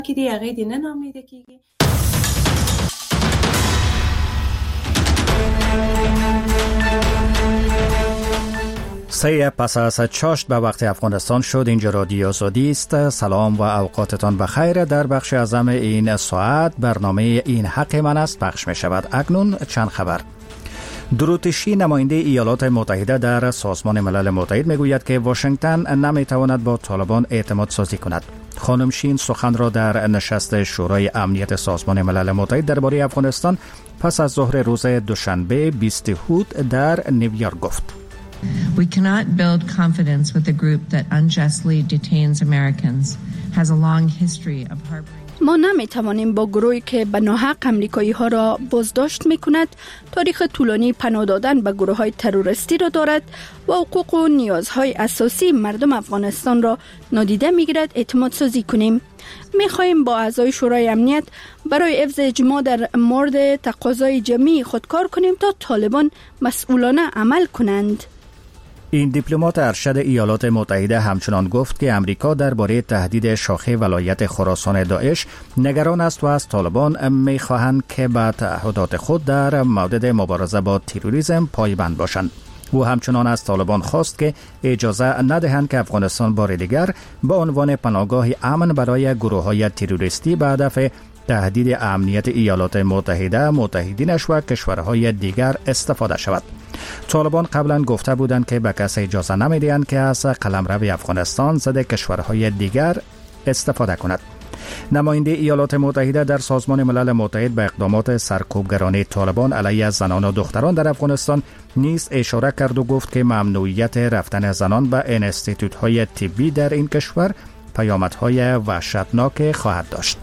که دی عقیدی نامیده کی سه پس از چاشت به وقت افغانستان شد. اینجا رادیو آزادی است. سلام و اوقاتتان بخیر. در بخش اعظم این ساعت برنامه این حق من است پخش می شود. اکنون چند خبر. دروتشی نماینده ایالات متحده در سازمان ملل متحد می گوید که واشنگتن نمی تواند با طالبان اعتماد سازی کند. خانم شین سخن را در نشست شورای امنیت سازمان ملل متحد درباره افغانستان پس از ظهر روز دوشنبه 20 هود در نیویورک گفت. We cannot build confidence with a group that unjustly detains Americans, has a long history of harboring. ما نمیتوانیم با گروهی که به ناحق امریکایی ها را بازداشت میکند، تاریخ طولانی پناه دادن به گروه های تروریستی را دارد و حقوق و نیازهای اساسی مردم افغانستان را نادیده میگیرد اعتماد سازی کنیم. میخواهیم با اعضای شورای امنیت برای حفظ اجماع در مورد تقاضای جمعی خودکار کنیم تا طالبان مسئولانه عمل کنند. این دیپلمات ارشد ایالات متحده همچنان گفت که امریکا درباره تهدید شاخه ولایت خراسان داعش نگران است و از طالبان می‌خواهند که به تعهدات خود در مورد مبارزه با تروریسم پایبند باشند. او همچنان از طالبان خواست که اجازه ندهند که افغانستان بار دیگر به عنوان پناهگاه امن برای گروه‌های تروریستی به هدف تهدید امنیت ایالات متحده، متحدینش و کشورهای دیگر استفاده شود. طالبان قبلا گفته بودند که به کسی اجازه نمیدهند که از قلمرو افغانستان ضد کشورهای دیگر استفاده کند. نماینده ایالات متحده در سازمان ملل متحد به اقدامات سرکوبگرانه طالبان علیه زنان و دختران در افغانستان نیز اشاره کرد و گفت که ممنوعیت رفتن زنان به انستیتوت‌های طبی در این کشور پیامدهای وحشتناک خواهد داشت.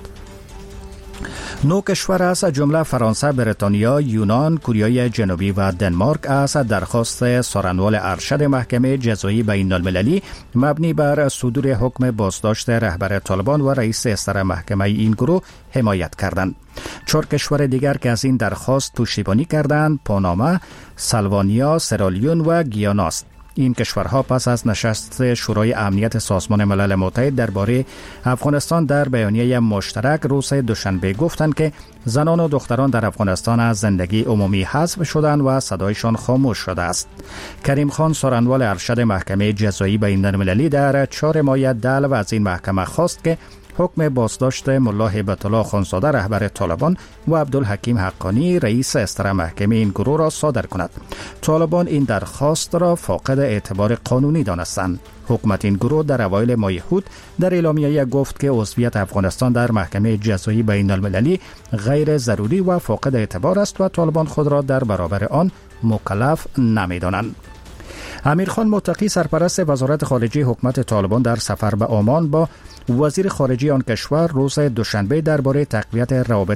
9 کشور از جمله فرانسه، بریتانیا، یونان، کره جنوبی و دنمارک از درخواست سارنوال ارشد محکمه جزایی بین المللی مبنی بر صدور حکم بازداشت رهبر طالبان و رئیس استر محکمه این گروه حمایت کردند. 4 کشور دیگر که از این درخواست پشتیبانی کردند پاناما، سلوانیا، سرالیون و گیانا است. این کشورها پس از نشست شورای امنیت سازمان ملل متحد درباره افغانستان در بیانیه مشترک روز دوشنبه گفتند که زنان و دختران در افغانستان از زندگی عمومی حذف شدند و صدایشان خاموش شده است. کریم خان سارنوال ارشد محکمه جزایی بین المللی در 4 ماه دلو از این محکمه خواست که حکم بازداشت ملا هیبت الله خانزاده رهبر طالبان و عبدالحکیم حقانی رئیس استر محکمه این گروه را صادر کند. طالبان این درخواست را فاقد اعتبار قانونی دانستند. حکومت این گروه در اوایل ماه هود در اعلامیه گفت که عضویت افغانستان در محکمه جزایی بین المللی غیر ضروری و فاقد اعتبار است و طالبان خود را در برابر آن مکلف نمی‌دانند. امیرخان متقی سرپرست وزارت خارجه حکومت طالبان در سفر به عمان با وزیر خارجه آن کشور روز دوشنبه درباره تقویت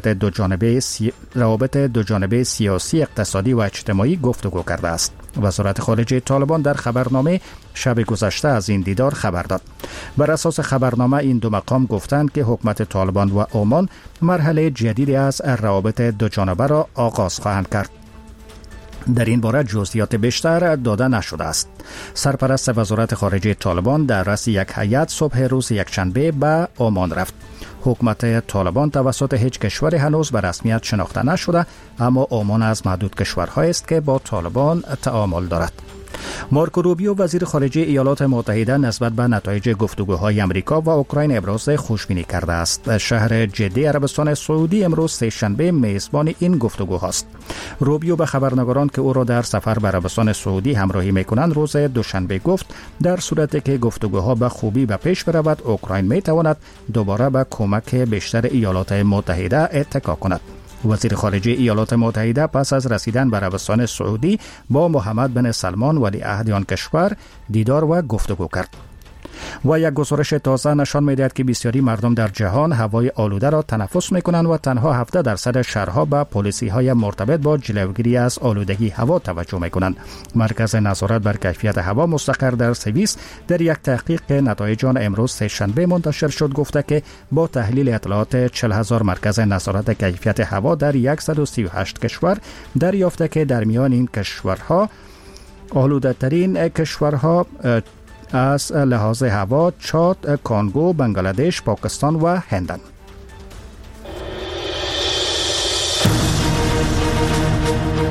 روابط دوجانبه سیاسی، اقتصادی و اجتماعی گفتگو کرده است. وزارت خارجه طالبان در خبرنامه شب گذشته از این دیدار خبر داد. بر اساس خبرنامه این دو مقام گفتند که حکومت طالبان و عمان مرحله جدیدی از روابط دوجانبه را آغاز خواهند کرد. در این باره جزئیات بیشتر داده نشده است. سرپرست وزارت خارجه طالبان در رأس یک هیئت صبح روز یکشنبه به عمان رفت. حکومت طالبان توسط هیچ کشوری هنوز به رسمیت شناخته نشده، اما عمان از معدود کشورهایی است که با طالبان تعامل دارد. مارکو روبیو وزیر خارجه ایالات متحده نسبت به نتایج گفتگوهای امریکا و اوکراین ابراز خوشبینی کرده است. شهر جده عربستان سعودی امروز سه‌شنبه میزبان این گفتگوهاست. روبیو به خبرنگاران که او را در سفر به عربستان سعودی همراهی می‌کنند روز دوشنبه گفت در صورتی که گفتگوها به خوبی به پیش برود، اوکراین می‌تواند دوباره به کمک بیشتر ایالات متحده اتکا کند. وزیر خارجه ایالات متحده پس از رسیدن به عربستان سعودی با محمد بن سلمان ولیعهد آن کشور دیدار و گفتگو کرد. و یک گزارش تازه نشان می‌دهد که بسیاری مردم در جهان هوای آلوده را تنفس می‌کنند و تنها 17% شهرها به پالیسی‌های مرتبط با جلوگیری از آلودگی هوا توجه می‌کنند. مرکز نظارت بر کیفیت هوا مستقر در سوئیس در یک تحقیق که نتایج آن امروز سه‌شنبه منتشر شد گفته که با تحلیل اطلاعات 40,000 مرکز نظارت کیفیت هوا در 138 کشور دریافته که در میان این کشورها آلوده‌ترین کشورها از لحاظ هوا چاد، کانگو، بنگلادش، پاکستان و هندند.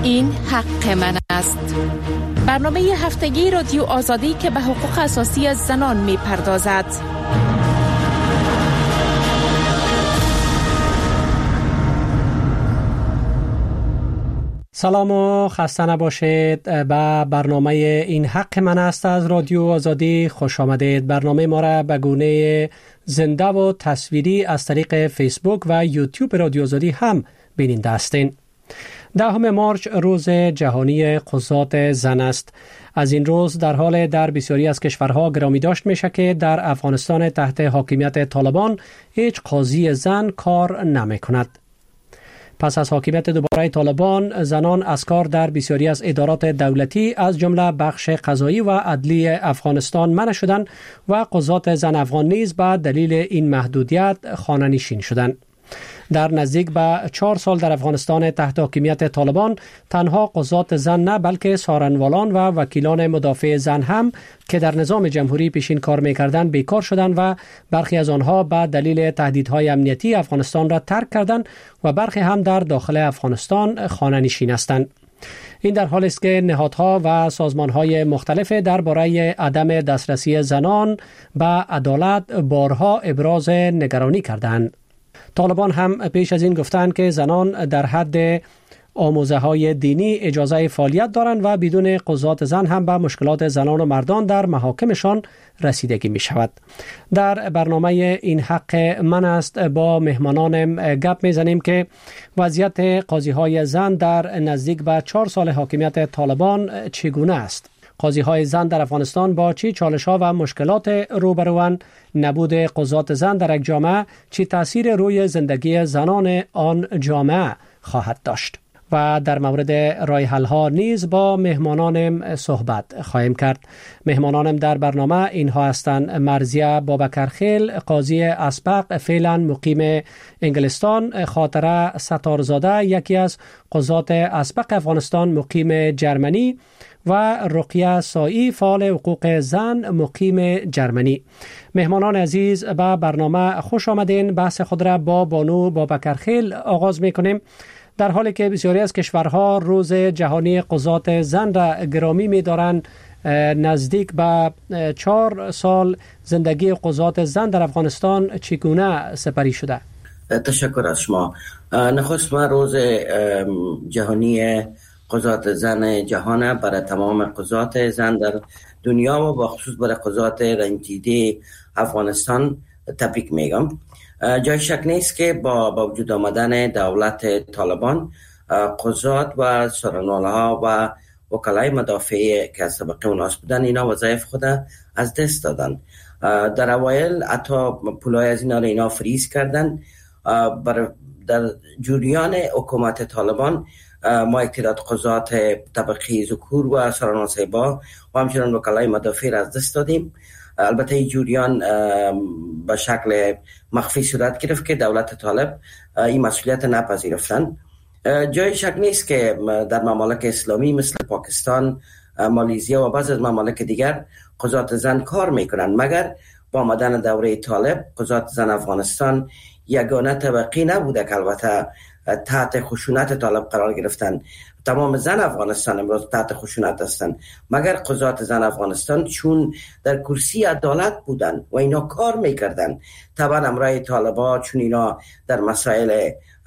این حق من است. برنامه هفتگی رادیو آزادی که به حقوق اساسی زنان می پردازد. سلام و خسته نباشید. به برنامه این حق من است از رادیو آزادی خوش آمدید. برنامه ما را به گونه زنده و تصویری از طریق فیسبوک و یوتیوب رادیو آزادی هم بیننده هستین. 10 مارچ روز جهانی قضات زن است. از این روز در بسیاری از کشورها گرامی داشت میشه که در افغانستان تحت حاکمیت طالبان هیچ قاضی زن کار نمی کند. پس از حاکمیت دوباره طالبان، زنان از کار در بسیاری از ادارات دولتی از جمله بخش قضایی و عدلی افغانستان منع شدند و قضات زن افغان نیز به دلیل این محدودیت خانه‌نشین شدند. در نزدیک به 4 سال در افغانستان تحت حاکمیت طالبان تنها قضات زن نه بلکه سارنوالان و وکیلان مدافع زن هم که در نظام جمهوری پیشین کار می‌کردند بیکار شدند و برخی از آنها به دلیل تهدیدهای امنیتی افغانستان را ترک کردند و برخی هم در داخل افغانستان خانه‌نشین هستند. این در حالی است که نهادها و سازمان‌های مختلف درباره عدم دسترسی زنان به عدالت بارها ابراز نگرانی کردند. طالبان هم پیش از این گفتند که زنان در حد آموزه‌های دینی اجازه فعالیت دارند و بدون قضات زن هم به مشکلات زنان و مردان در محاکمشان رسیدگی می شود. در برنامه این حق من است با مهمانانم گپ می زنیم که وضعیت قاضی‌های زن در نزدیک به 4 سال حاکمیت طالبان چگونه است. قاضی‌های زن در افغانستان با چه چالش‌ها و مشکلات روبروند؟ نبود قضات زن در یک جامعه چه تأثیر روی زندگی زنان آن جامعه خواهد داشت؟ و در مورد راه حل‌ها نیز با مهمانانم صحبت خواهیم کرد. مهمانانم در برنامه اینها هستند: مرضیه بابکرخیل، قاضی اسبق فعلا مقیم انگلستان، خاطره ستارزاده، یکی از قضات اسبق افغانستان مقیم جرمنی، و رقیه سایی، فعال حقوق زن مقیم جرمنی. مهمانان عزیز، به برنامه خوش آمدین. بحث خود را با بانو بابکرخیل آغاز میکنیم. در حالی که بسیاری از کشورها روز جهانی قضات زن را گرامی می‌دارند، نزدیک به 4 سال زندگی قضات زن در افغانستان چگونه سپری شده؟ تشکر از شما. نخست ما روز جهانی قضات زن جهان برای تمام قضات زن در دنیا و با خصوص برای قضات رنجیده افغانستان تبریک میگم. جای شک نیست که با وجود آمدن دولت طالبان، قضات و سارنوالها و وکلای مدافع که از طبقه اوناس بودن، اینا وظایف خود از دست دادن. در اوایل حتی پولای از اینا فریز کردن. در جریان حکومت طالبان ما یک تعداد قضات طبقه ذکور و سارنوال صاحبا و همچنان وکلای مدافع را از دست دادیم. البته این جریان به شکل مخفی صورت گرفت که دولت طالب این مسئولیت نپذیرفتند. جای شک نیست که در ممالک اسلامی مثل پاکستان، مالیزیا و بعضی از ممالک دیگر قضات زن کار میکنند، مگر با آمدن دوره طالب قضات زن افغانستان یگانه طبقه نبوده که البته تحت خشونت طالب قرار گرفتن. تمام زن افغانستان امروز تحت خشونت هستند، مگر قضات زن افغانستان چون در کرسی عدالت بودن و اینا کار میکردن. طبعا امرای طالبا چون اینا در مسائل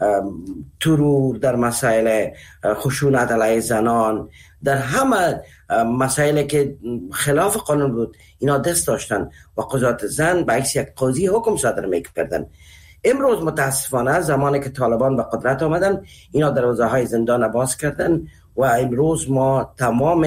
ترور، در مسائل خشونت علیه زنان، در همه مسائلی که خلاف قانون بود اینا دست داشتن و قضات زن به عکس یک قاضی حکم صادر میکردن. امروز متاسفانه زمانی که طالبان به قدرت آمدن، اینا دروازه های زندان باز کردن و امروز ما تمام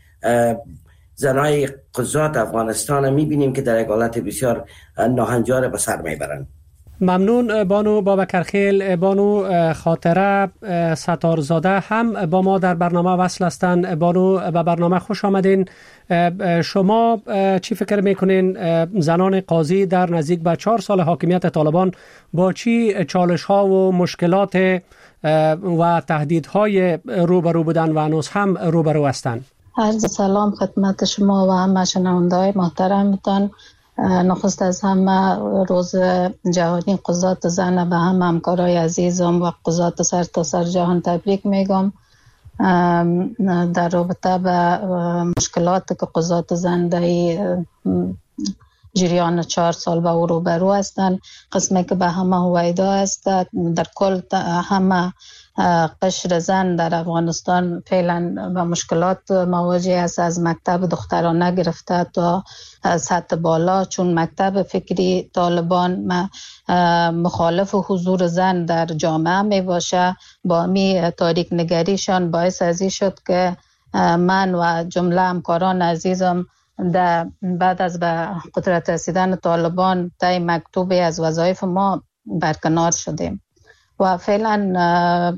زنای قضات افغانستان میبینیم که در یک حالت بسیار ناهنجار به سر میبرند. ممنون بانو بابکرخیل. بانو خاطره ستارزاده هم با ما در برنامه وصل هستند. بانو، به برنامه خوش آمدین. شما چی فکر میکنین زنان قاضی در نزدیک به 4 سال حاکمیت طالبان با چی چالش ها و مشکلات و تهدیدهای روبرو بودن و هنوز هم روبرو هستند؟ عرض سلام خدمت شما و همه شنونده‌های محترمتان. نخست از همه روز جهانی قضات زن و همه همکارای عزیزم و قضات سر تا سر جهان تبریک میگم. در رابطه به مشکلات که قضات زندهی جریان 4 سال به او روبرو هستند. قسمی که به همه هویدا است، در کل همه قشر زن در افغانستان فعلا به مشکلات مواجه است، از مکتب دخترانه گرفته تا سطح بالا، چون مکتب فکری طالبان مخالف حضور زن در جامعه می باشه. با می تاریک نگریشان باعث ازی شد که من و جمله همکاران عزیزم بعد از به قدرت رسیدن طالبان طی مکتوبی از وظایف ما برکنار شدیم و فعلا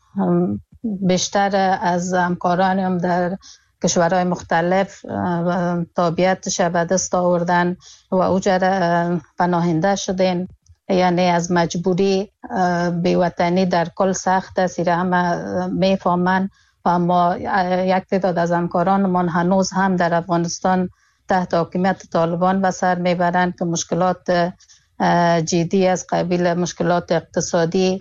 بیشتر از همکارانم در کشورهای مختلف تابعیتش به دست آوردن و اوجا پناهنده شدین. یعنی از مجبوری بیوطنی در کل سخت است، همه میفهمن و اما یک تعداد از همکارانمان هنوز هم در افغانستان تحت حاکمیت طالبان به سر میبرند که مشکلات جدی از قبیل مشکلات اقتصادی،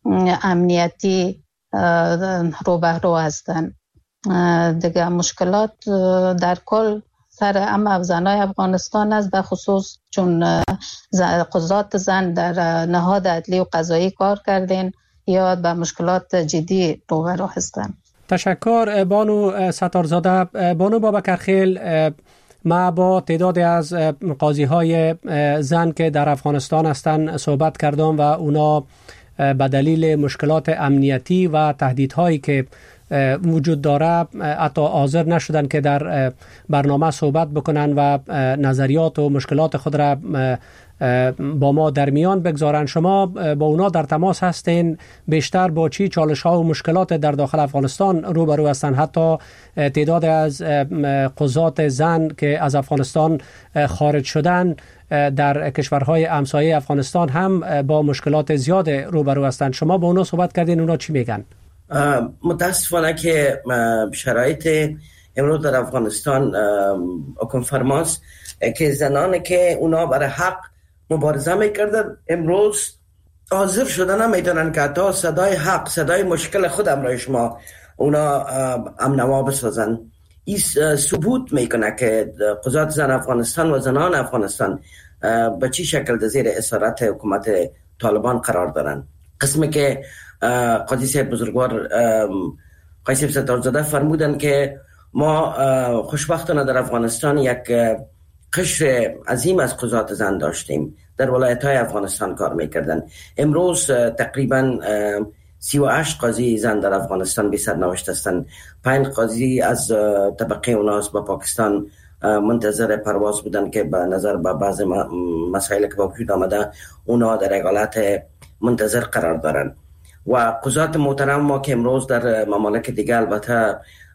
امنیتی رو به رو هستند. دیگه مشکلات در کل سر اما زنای افغانستان است، به خصوص چون قضات زن در نهاد عدلی و قضایی کار کردین یا به مشکلات جدی رو به رو هستند. تشکر بانو ستارزاده. بانو بابکرخیل، ما با تعدادی از قاضی های زن که در افغانستان هستند صحبت کردم و اونا به دلیل مشکلات امنیتی و تهدیدهایی که وجود داره حتی حاضر نشدن که در برنامه صحبت بکنن و نظریات و مشکلات خود را با ما در میان بگذارن. شما با اونا در تماس هستین؟ بیشتر با چی چالش ها و مشکلات در داخل افغانستان روبرو هستن؟ حتی تعداد از قضات زن که از افغانستان خارج شدن در کشورهای همسایه افغانستان هم با مشکلات زیاد روبرو هستند. شما با اونا صحبت کردین؟ اونا چی میگن؟ متاسفانه که شرایط امروز در افغانستان حکم فرماست که زنانی که اونا برای حق مبارزه میکردن امروز حاضر شدن نمیتونن که تا صدای حق، صدای مشکل خود همراه شما اونا امنوا بسازن. این ثبوت میکنه که قضات زن افغانستان و زنان افغانستان به چی شکل در زیر اسارت حکومت طالبان قرار دارن. قسمی که قاضی صاحب بزرگوار قاضی صاحب ستارزاده فرمودن که ما خوشبختانه در افغانستان یک قشر عظیم از قضات زن داشتیم، در ولایت‌های افغانستان کار میکردن. امروز تقریبا 38 قاضی زن در افغانستان بی سرنوشت هستند. 5 قاضی از طبقه اوناس با پاکستان منتظر پرواز بودن که به نظر با بعض مسائل که با وجود آمده اونا در حالت منتظر قرار دارن. و قضات محترم ما که امروز در ممالک دیگه البته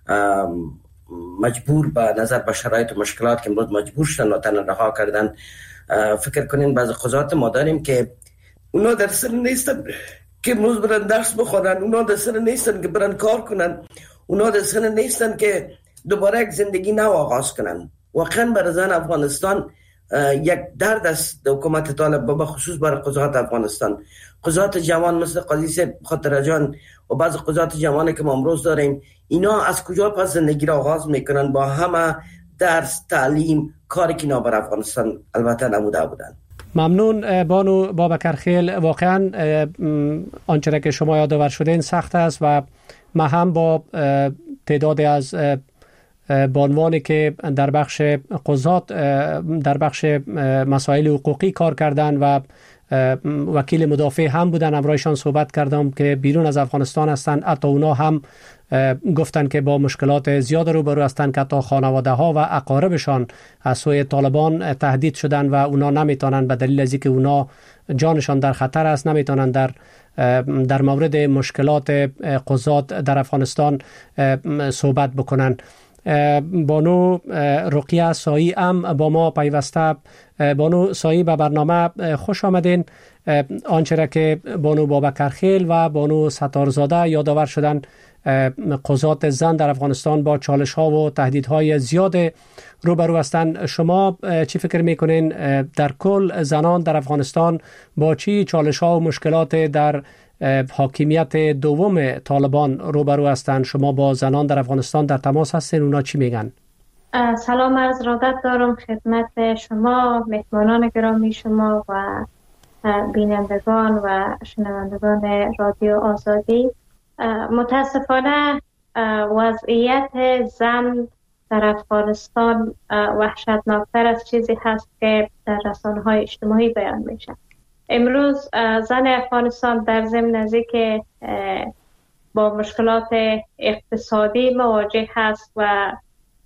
مجبور به نظر به شرایط و مشکلات که امروز مجبور شدن وطن رها کردن، فکر کنین بعض قضات ما داریم که اونا در سر نیستن که امروز برن درس بخونن، اونا در سر نیستن که برن کار کنن، اونا در سر نیستن که دوباره یک زندگی نو آغاز کنن. واقعا برای زن افغانستان یک درد است حکومت طالب، به خصوص برای قضات افغانستان. قضات جوان مثل قاضی صاحب خاطر جان و بعض قضات جوانی که ما امروز داریم، اینا از کجا پس زندگی را آغاز میکنن؟ با همه درس، تعلیم، کاری که اینا بر افغانستان البته نموده بودن. ممنون بانو بابکرخیل. واقعا آنچه که شما یادآور شدین سخت است و ما هم با تعدادی از بانوانی که در بخش قضات در بخش مسائل حقوقی کار کردن و وکیل مدافع هم بودن همراهشان صحبت کردم که بیرون از افغانستان هستند. حتی اونا هم گفتن که با مشکلات زیاد روبرو هستند که حتی خانواده ها و اقاربشان از سوی طالبان تهدید شدن و اونا نمیتونن به دلیل از اینکه اونا جانشان در خطر است نمیتونن در مورد مشکلات قضات در افغانستان صحبت بکنن. بانو رقیه سایی هم با ما پیوسته. بانو سایی به برنامه خوش آمدین. آنچه را که بانو بابکرخیل و بانو ستارزاده یادآور شدن قضات زن در افغانستان با چالش ها و تهدیدهای زیاد روبرو هستند. شما چی فکر میکنین در کل زنان در افغانستان با چی چالش ها و مشکلات در حاکمیت دوم طالبان روبرو هستند؟ شما با زنان در افغانستان در تماس هستین، اونا چی میگن؟ سلام، عرض ارادت دارم خدمت شما، مهمانان گرامی شما و بینندگان و شنوندگان رادیو آزادی. متاسفانه وضعیت زن در افغانستان وحشتناکتر از چیزی هست که در رسانه‌های اجتماعی بیان میشه. امروز زن افغانستان در ضمن از اینکه با مشکلات اقتصادی مواجه هست و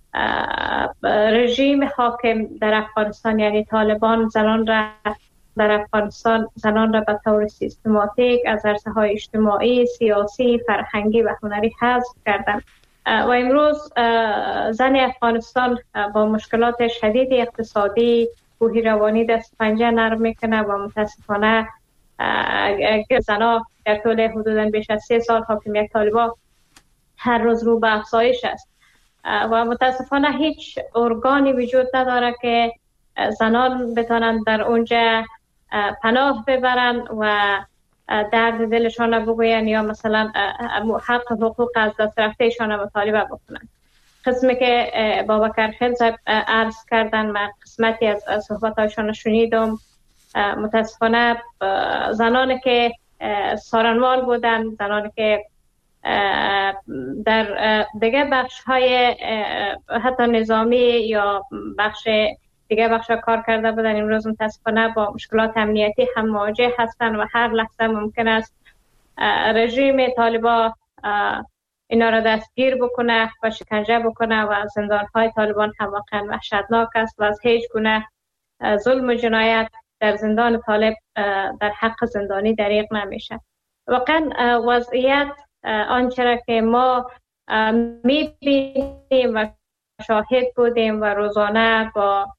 رژیم حاکم در افغانستان یعنی طالبان زنان را در افغانستان به طور سیستماتیک از عرصه‌های اجتماعی، سیاسی، فرهنگی و هنری حذف کردند و امروز زن افغانستان با مشکلات شدید اقتصادی، کوهی روانی دست پنجه نرم میکنه و متاسفانه زنها در طول حدوداً بیش از 3 سال حاکمیت طالبان هر روز رو به افزایش است و متاسفانه هیچ ارگانی وجود نداره که زنان بتونن در اونجا پناه ببرن و درد دلشان را بگوین یا مثلا حق حقوق از دست رفتهشان را مطالبه بکنن. قسمی که بابکر خیل صاحب عرض کردن، من قسمتی از صحبتایشان شنیدم. متاسفانه زنانی که سارنوال بودن، زنانی که در دیگه بخش های حتی نظامی یا بخش دیگه بخش کار کرده بودن، امروز متاسفانه با مشکلات امنیتی هم مواجه هستن و هر لحظه ممکن است رژیم طالبان اینا را دستگیر بکنه و شکنجه بکنه و زندانهای طالبان هم واقعا وحشتناک است و از هیچ گونه ظلم و جنایت در زندان طالب در حق زندانی دریغ نمیشه. واقعا وضعیت آنچه را که ما میبینیم و شاهد بودیم و روزانه با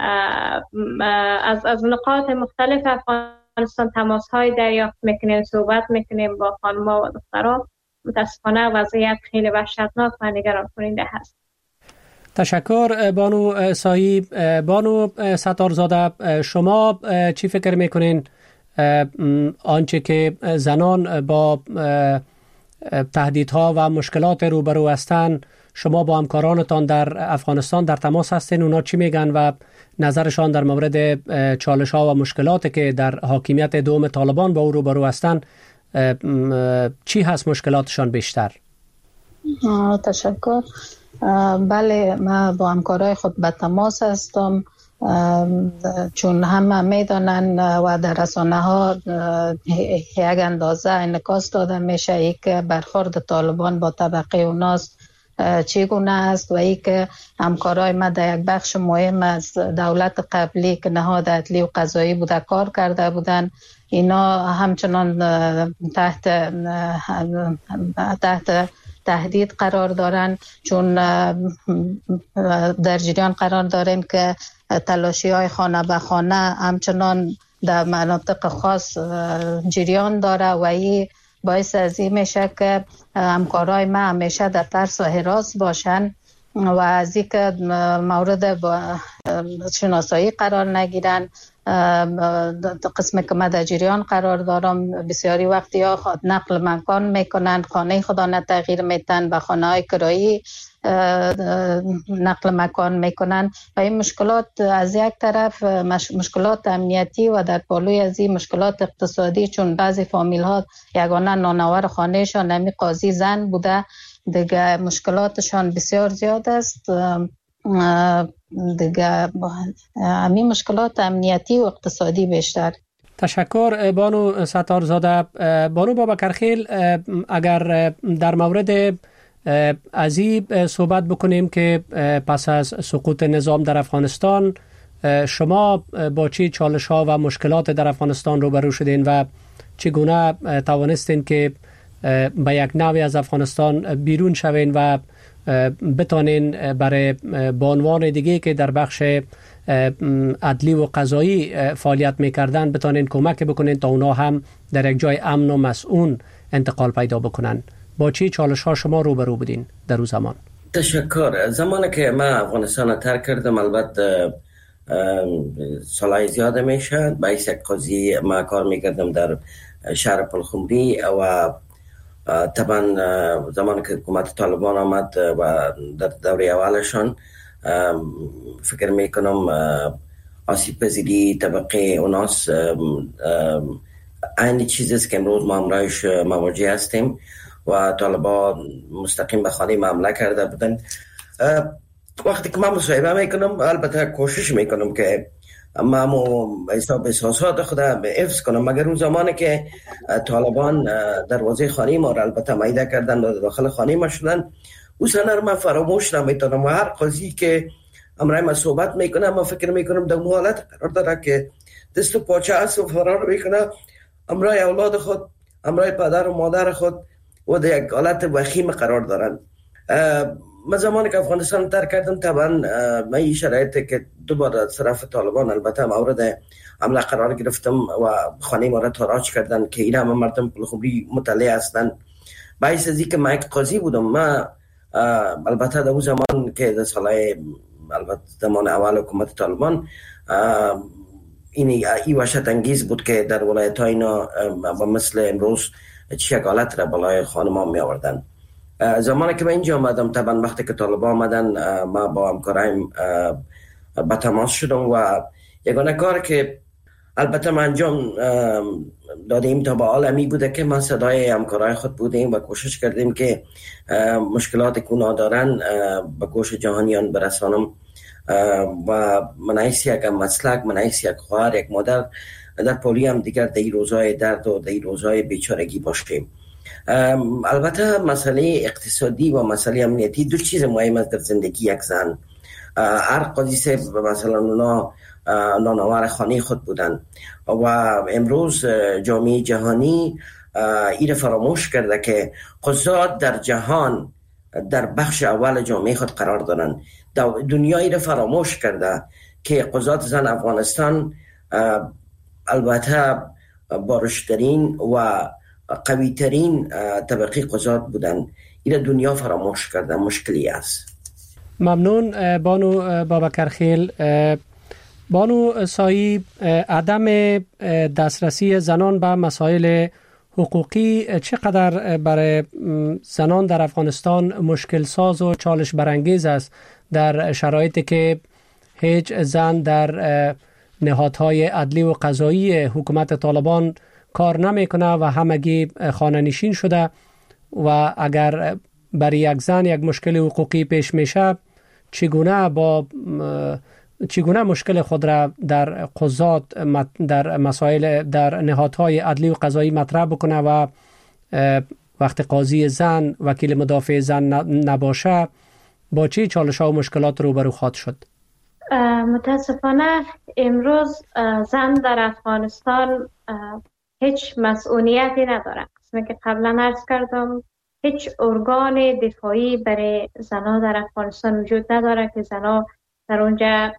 از نقاط مختلف افغانستان تماس های دریافت میکنیم، صحبت میکنیم با خانم‌ها و دخترها، متاسفانه وضعیت خیلی وحشتناک و نگران کننده هست. تشکر بانو اسایی. بانو ستارزاده، شما چی فکر میکنین آنچه که زنان با تهدیدها و مشکلات روبرو هستند، شما با همکارانتان در افغانستان در تماس هستین، اونا چی میگن و نظرشان در مورد چالش ها و مشکلاتی که در حاکمیت دوم طالبان با او روبرو هستند چی هست مشکلاتشان بیشتر؟ تشکر. بله، من با همکارای خود به تماس هستم، چون همه میدانن و در رسانه ها یک اندازه انعکاس داده میشه ای که برخورد طالبان با طبقه اوناست چگونه است و ای که همکارای ما در یک بخش مهم از دولت قبلی که نهاد عدلی و قضایی بوده کار کرده بودن، اینا همچنان تحت تهدید قرار دارن، چون در جریان قرار داریم که تلاشی های خانه به خانه همچنان در مناطق خاص جریان داره و این باعث از این میشه که همکارای ما همیشه در ترس و هراس باشن و از این که مورد شناسایی قرار نگیرن. قسمی که من در جریان قرار دارم بسیاری وقتی ها نقل مکان میکنن، خانه خدا تغییر میتن و خانه های کرایی نقل مکان میکنن و این مشکلات از یک طرف مشکلات امنیتی و در پالوی از این مشکلات اقتصادی، چون بعضی فامیل ها یگانه نانآور خانهشان نمی قاضی زن بوده، دیگه مشکلاتشان بسیار زیاد است. دیگه همین مشکلات امنیتی و اقتصادی بیشتر. تشکر بانو ستارزاده. بانو بابکرخیل، اگر در مورد از این صحبت بکنیم که پس از سقوط نظام در افغانستان شما با چه چالش ها و مشکلات در افغانستان روبرو شدین و چگونه توانستین که به یک نوعی از افغانستان بیرون شوین و بتانین برای بانوان دیگه که در بخش عدلی و قضایی فعالیت میکردن بتانین کمک بکنین تا اونا هم در یک جای امن و مسئول انتقال پیدا بکنن؟ با چه چالش ها شما روبرو بودین در اون زمان؟ تشکر. زمانی که من افغانستان ترک کردم، البته سالهای زیاده میشه، باعث یک قاضی ما کار میکردم در شهر پلخمری و طبعا زمانی که حکومت طالبان آمد و در دوره اولشان فکر میکنم آسیب پذیری طبقه اوناس این چیزی است که امروز ما امرایش مواجه هستیم و طالبان مستقیم به خانه حمله کرده بودن. وقتی که من مصاحبه میکنم البته کوشش میکنم که ما حساب احساسات خودم حفظ کنم، مگر اون زمانی که طالبان دروازه خانه ما را البته میده کردن و داخل خانه ما شدن، اون سنه رو من فراموش نمیتونم و هر قاضی که امرای ما صحبت میکنه ما فکر میکنم در حالت قرار داره که دست و پاچه است و فرار میکنه امرای اولاد خود، امرای پدر و مادر خود و در یک حالت وخیم قرار دارن. من زمانی که افغانستان ترک کردم طبعا من این شرایطی که دوباره از طرف طالبان البته مورد حمله قرار گرفتم و خانه ما را تاراج کردن که این همه مردم پلخمری مطلع هستن. باعث از اینکه من یک قاضی بودم، من البته در اون زمان که در سالهای البته زمان اول حکومت طالبان این وحشت انگیز بود که در ولایت های اینا مثل امروز چه حالت را بالای خانمان می آوردن. زمانی که من اینجا آمدم طبعا وقتی که طالبان آمدن ما با همکارایم به تماس شدم و یگانه کار که البته من انجام دادیم تا به حال همی بوده که ما صدای همکارای خود بودیم و کوشش کردیم که مشکلات که اونا دارن به گوش جهانیان برسانم و من ایس یک مسلک، من ایس یک خواهر، یک مادر در پولی هم دیگر در روزهای درد و در روزهای بیچارگی باشیم. البته مسئله اقتصادی و مسئله امنیتی دو چیز مهم است در زندگی یک زن. هر قاضی صاحب مثلا اونا نانآور خانه خود بودن و امروز جامعه جهانی این فراموش کرده که قضات در جهان در بخش اول جامعه خود قرار دارن. دنیا این فراموش کرده که قضات زن افغانستان البته بارشترین و قوی ترین طبقه قضات بودن. این دنیا فراموش کرده، مشکلی است. ممنون بانو بابکرخیل. بانو سایی، عدم دسترسی زنان به مسائل حقوقی چقدر برای زنان در افغانستان مشکل ساز و چالش برانگیز است در شرایطی که هیچ زن در نهادهای عدلی و قضایی حکومت طالبان کار نمیکنه و همگی خانه نشین شده و اگر برای یک زن یک مشکل حقوقی پیش میشه چگونه مشکل خود را در قضات در مسائل در نهادهای عدلی و قضایی مطرح بکنه و وقتی قاضی زن وکیل مدافع زن نباشه با چه چالش‌ها و مشکلات روبرو خواهد شد؟ متاسفانه امروز زن در افغانستان هیچ مسئولیتی نداره. مثل که قبلا عرض کردم هیچ ارگان دفاعی برای زنها در افغانستان وجود نداره که زنها در اونجا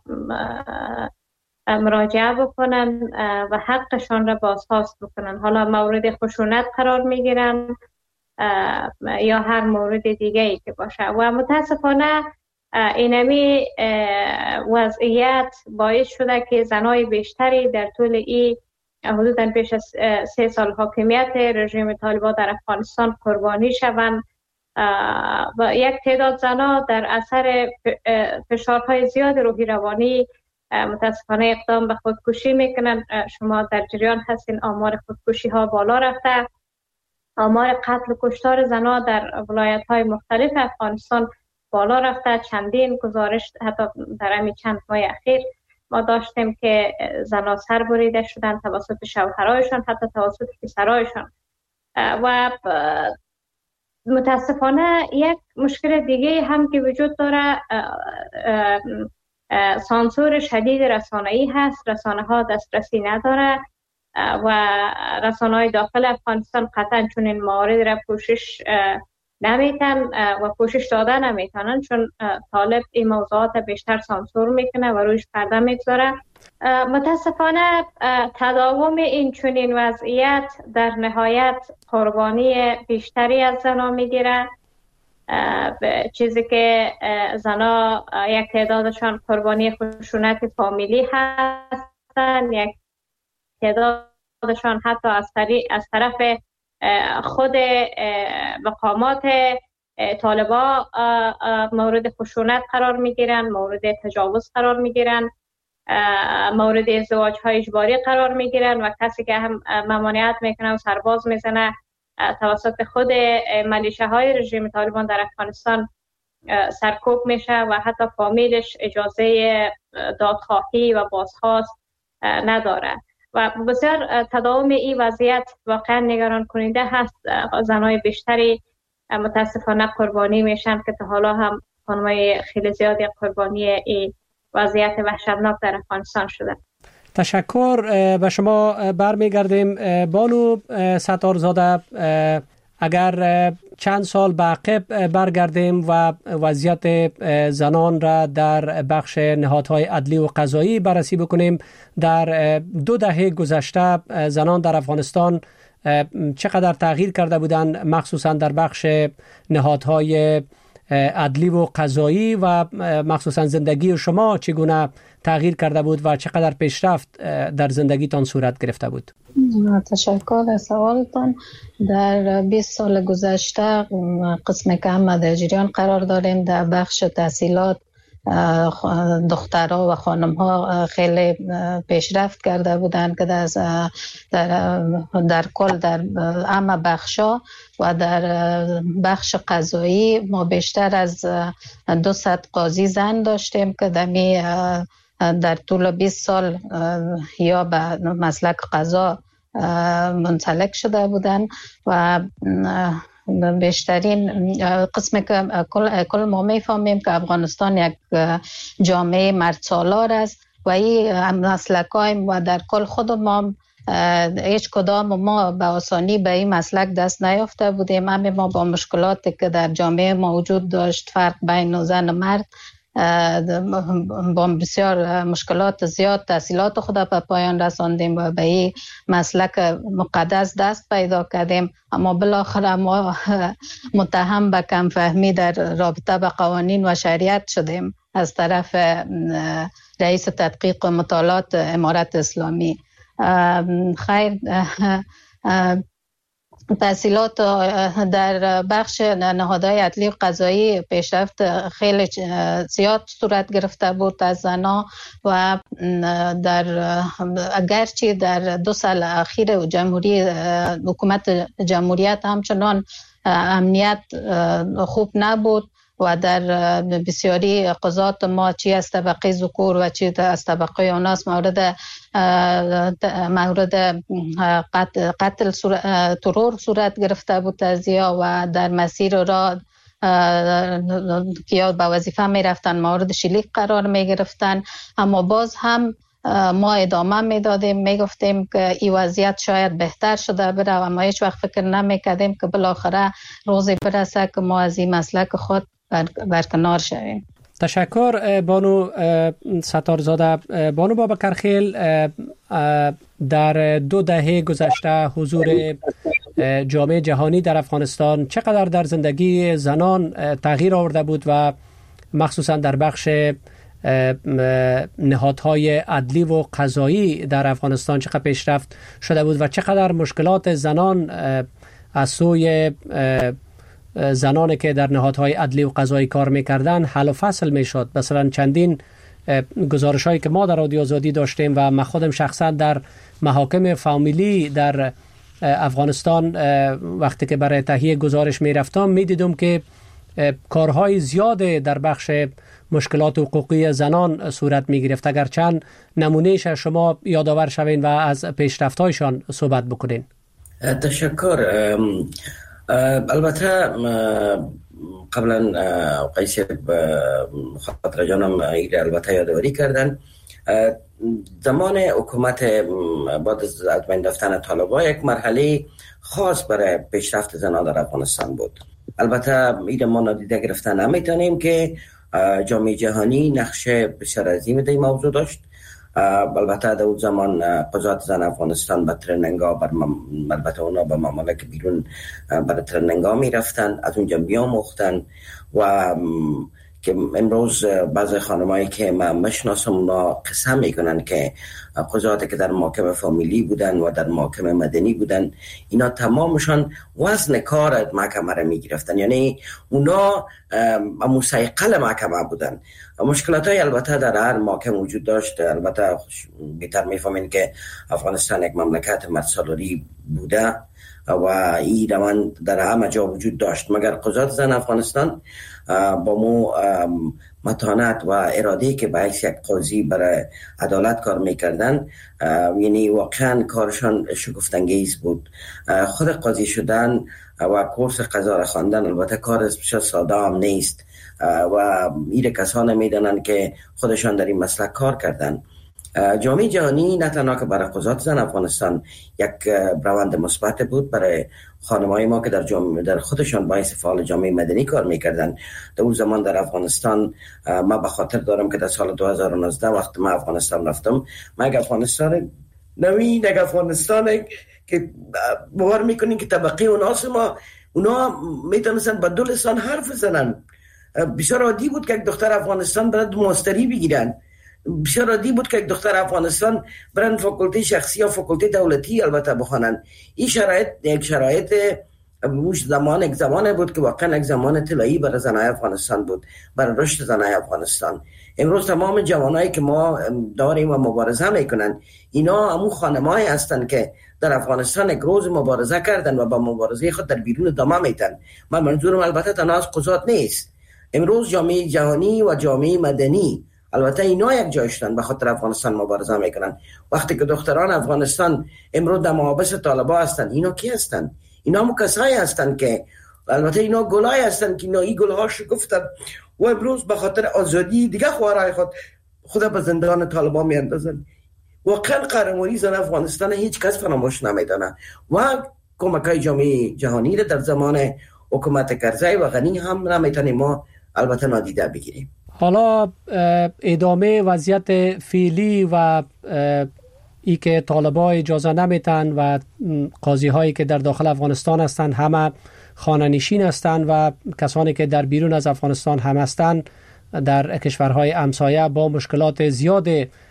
مراجعه بکنن و حقشان را بازخواست بکنن، حالا مورد خشونت قرار میگیرن یا هر مورد دیگه ای که باشه. و متاسفانه اینمی وضعیت باعث شده که زنای بیشتری در طول این حدوداً بیش از 3 سال حاکمیت رژیم طالبان در افغانستان قربانی شوند و یک تعداد زنها در اثر فشارهای زیاد روحی روانی متاسفانه اقدام به خودکشی میکنن. شما در جریان هستین آمار خودکشی ها بالا رفته، آمار قتل و کشتار زنها در ولایت های مختلف افغانستان بالا رفته. چندین گزارش حتی در همین چند ماه اخیر ما داشتیم که زنها سر بریده شدن توسط شوهرایشان، حتی توسط پسرایشان. و متاسفانه یک مشکل دیگه هم که وجود داره سانسور شدید رسانه‌ای هست. رسانه ها دسترسی نداره و رسانه های داخل افغانستان قطعا چون این موارد را پوشش نمیتن و پوشش داده نمیتونن، چون طالب این موضوعات بیشتر سانسور میکنه و رویش پرده میگذاره. متاسفانه تداوم این چنین وضعیت در نهایت قربانی بیشتری از زنان میگیرند، چیزی که زنها یک تعدادشان قربانی خشونت فامیلی هستند، یک تعدادشان حتی از طرف خود مقامات طالبان مورد خشونت قرار میگیرند، مورد تجاوز قرار میگیرند، مورد ازدواج های اجباری قرار میگیرند و کسی که هم ممانعت میکنه و سرباز میزنه توسط خود ملیشه های رژیم طالبان در افغانستان سرکوب میشه و حتی فامیلش اجازه دادخواهی و بازخواست نداره و بسیار تداوم این وضعیت واقعا نگران کننده هست. زنای بیشتری متاسفانه قربانی میشن که تا حالا هم خانمای خیلی زیادی قربانی این وضعیت وحشتناک در افغانستان شده. تشکر. به شما برمیگردیم بانو ستارزاده. اگر چند سال به عقب برگردیم و وضعیت زنان را در بخش نهادهای عدلی و قضایی بررسی بکنیم، در 2 دهه گذشته زنان در افغانستان چقدر تغییر کرده بودند، مخصوصا در بخش نهادهای عدلی و قضایی و مخصوصا زندگی شما چگونه تغییر کرده بود و چقدر پیشرفت در زندگیتان صورت گرفته بود؟ تشکر از سوالتان. در 20 سال گذشته قسمی که هم در جریان قرار داریم در بخش تحصیلات دخترها و خانمها خیلی پیشرفت کرده بودند که در کل در همه بخشا و در بخش قضایی ما بیشتر از 200 قاضی زن داشتیم که در طول 20 سال یا به مسلک قضا منسلک شده بودند و بیشترین قسمی که کل ما میفهمیم که افغانستان یک جامعه مردسالار است و این مسلکای و در کل خود ما هیچ کدام ما به آسانی به این مسلک دست نیافته بودیم. همه ما با مشکلاتی که در جامعه موجود داشت، فرق بین زن و مرد، با بسیار مشکلات زیاد تحصیلات خود به پایان رساندیم و به این مسلک مقدس دست پیدا کردیم. اما بالاخره ما متهم به کم فهمی در رابطه به قوانین و شریعت شدیم از طرف رئیس تدقیق و مطالعات امارت اسلامی. خیر، تحصیلات در بخش نهادهای عدلی و قضایی پیشرفت خیلی زیاد صورت گرفته بود از زنها و اگرچه در 2 سال اخیر حکومت جمهوریت همچنان امنیت خوب نبود و در بسیاری قضات ما چی از طبقه ذکور و چی از طبقه اوناس مورد قتل ترور صورت گرفته بود تزیا و در مسیر را که به وظیفه می رفتن مورد شلیک قرار می گرفتن. اما باز هم ما ادامه می دادیم، می گفتیم که این وضعیت شاید بهتر شده بره و ما هیچ وقت فکر نمی کردیم که بالاخره روزی برسه که ما از این مسلک خود برکنار شویم. تشکر بانو ستارزاده. بانو بابکرخیل، در 2 دهه گذشته حضور جامعه جهانی در افغانستان چقدر در زندگی زنان تغییر آورده بود و مخصوصا در بخش نهادهای عدلی و قضایی در افغانستان چقدر پیشرفت شده بود و چقدر مشکلات زنان از سوی زنانی که در نهادهای عدلی و قضایی کار میکردن حل و فصل میشد؟ مثلا چندین گزارش هایی که ما در رادیو آزادی داشتیم و من خودم شخصا در محاکم فامیلی در افغانستان وقتی که برای تهیه گزارش میرفتم میدیدم که کارهای زیاده در بخش مشکلات حقوقی زنان صورت میگرفت. اگر چند نمونهش شما یادآور شوین و از پیشرفت‌هایشان صحبت بکنین. تشکر. البته قبلا قیس خاطر جانم البته یادآوری کردن، زمان حکومت بعد از بین رفتن طالبان یک مرحله خاص برای پیشرفت زنان در افغانستان بود. البته این ما نادیده گرفتن نمیتونیم که جامعه جهانی نقش بسیار عظیمی در این موضوع داشت. البته در اون زمان قضات زن افغانستان به ترننگا البته اونا به ممالک بیرون برای ترننگا می رفتن، از اونجا بیاموختن و که امروز بعضی خانمایی که من مشناسم اونا قسم میکنن که قضاتی که در محاکم فامیلی بودن و در محاکم مدنی بودن اینا تمامشان وزن کار محکمه را میگرفتن، یعنی اونا مسیقل محکمه بودن. مشکلات های البته در هر محاکم وجود داشت. البته بهتر میفهمین که افغانستان یک مملکت مردسالاری بوده و این روند در همه جا وجود داشت، مگر قضات زن افغانستان با مو متانت و اراده‌ای که به حیث یک قاضی برای عدالت کار میکردن، یعنی واقعا کارشان شگفت‌انگیز بود. خود قاضی شدن و کورس قضا را خواندن البته کار بسیار ساده هم نیست و این کسان میدانند که خودشان در این مسلک کار کردن. جامعه جهانی نه تنها که برای قضات زن افغانستان یک روند مثبت بود، برای خانم‌های ما که در خودشان باعث فعال جامعه مدنی کار میکردن. در اون زمان در افغانستان ما به خاطر دارم که در سال 2019 وقت ما افغانستان رفتم، ما یک افغانستان نوین، یک افغانستان که باور میکنین که طبقه اونا میتونستن با دو لسان حرف بزنن. بسیار عادی بود که یک دختر افغانستان برای ماستری بگیرن، بسیار عادی بود که یک دختر افغانستان برن فاکولته شخصی یا فاکولته دولتی البته بخوانن. این شرایط یک زمان بود که واقعا یک زمان طلایی برای زنای افغانستان بود، برای رشد زنای افغانستان. امروز تمام جوانایی که ما داریم و مبارزه میکنن اینا همون خانمایی هستن که در افغانستان یک روز مبارزه کردن و با مبارزه خود در بیرون ادامه میدن. من منظورم البته تنها از قضات نیست، امروز جامعه جهانی و جامعه مدنی البته اینا یک جایشتن به خاطر افغانستان مبارزه میکنن. وقتی که دختران افغانستان امروز در محابس طالبان هستن، اینا کی هستن؟ اینا هم کسایی هستن که البته اینا گلای هستن که اینا این گلها شکفتن و امروز به خاطر آزادی دیگه خوارای خود به زندان طالبان میاندازن. واقعا قهرمانی زن افغانستان هیچ کس فراموش نمیدانه و کمکای جامعه جهانی در زمان حکومت کرزی و غنی هم نمیتونیم ما البته نادیده بگیریم. حالا ادامه وضعیت فعلی و ای که طالبان اجازه نمیتن و قاضی هایی که در داخل افغانستان هستند همه خانه نشین هستند و کسانی که در بیرون از افغانستان هم هستند در کشورهای همسایه با مشکلات زیاد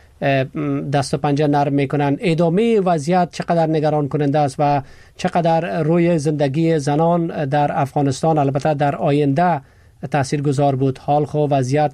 دست و پنجه نرم میکنن. ادامه وضعیت چقدر نگران کننده است و چقدر روی زندگی زنان در افغانستان البته در آینده تاثیرگذار بود؟ حال خو وضعیت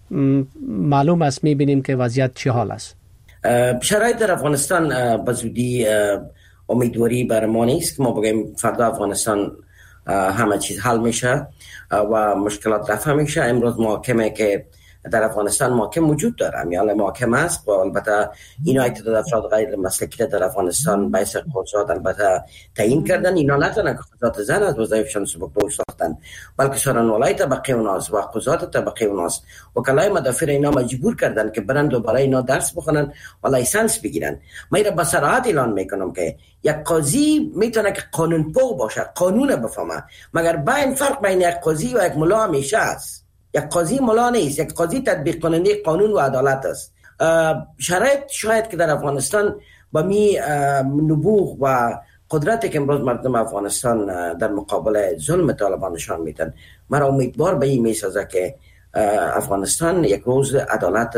معلوم است، میبینیم که وضعیت چی حال است. شرایط در افغانستان به زودی امیدواری بر ما نیست که ما بگیم فردا افغانستان همه چیز حل میشه و مشکلات رفع میشه. امروز محاکمه که در افغانستان محاکم وجود داره، میال محاکمه است و البته اینا تعداد افراد غیر مسلکی در افغانستان باعث قضات البته تعیین کردن. اینا نه تنها که قضات زن از وظایفشان سبکدوش ساختن، بلکه سخنورای طبقه اوناست و قضات طبقه اوناست. وکلای مدافع اینا مجبور کردن که برن دوباره اینا درس بخونن و لایسنس بگیرن. من را به صراحت اعلان میکنم که یک قاضی میتونه که قانون پوه باشه، قانون بفهمه، مگر بین فرق بین یک قاضی و یک ملا همیشه است. یک قاضی ملا نیست، یک قاضی تطبیق کننده قانون و عدالت است. شاید که در افغانستان با می نبوغ و قدرتی که امروز مردم افغانستان در مقابل ظلم طالبان نشان میدن، مرا امیدوار به این میسازه که افغانستان یک روز عدالت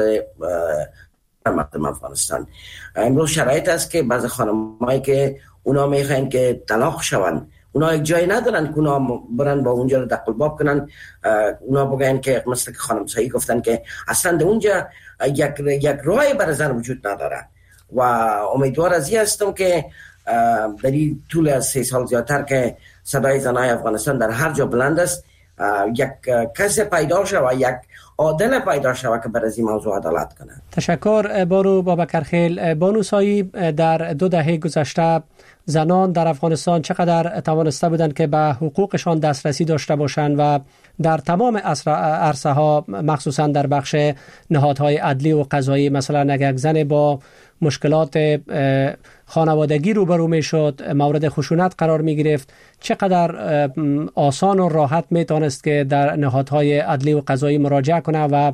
مردم افغانستان. امروز شرایط است که بعضی خانمایی که اونا میخواین که طلاق شون، اونا یک جای ندارن که اونا برن با اونجا رو دقل باب کنن. اونا بگن که مثل که خانم سایی گفتن که اصلا در اونجا یک راه برای زن وجود نداره و امیدوار از این هستم که در این طول از 3 سال زیادتر که صدای زنای افغانستان در هر جا بلند است، یک کس پیدا شد و یک عادل پیدا شد که بر از این موضوع عدالت کنه. تشکر بارو بابکرخیل. بانو سایی، در 2 دهه گذشته زنان در افغانستان چقدر توانسته بودند که به حقوقشان دسترسی داشته باشند و در تمام عرصه ها مخصوصا در بخش نهادهای عدلی و قضایی، مثلا اگر یک زن با مشکلات خانوادگی روبرو می شد، مورد خشونت قرار می گرفت، چقدر آسان و راحت می تانست که در نهادهای عدلی و قضایی مراجعه کنه و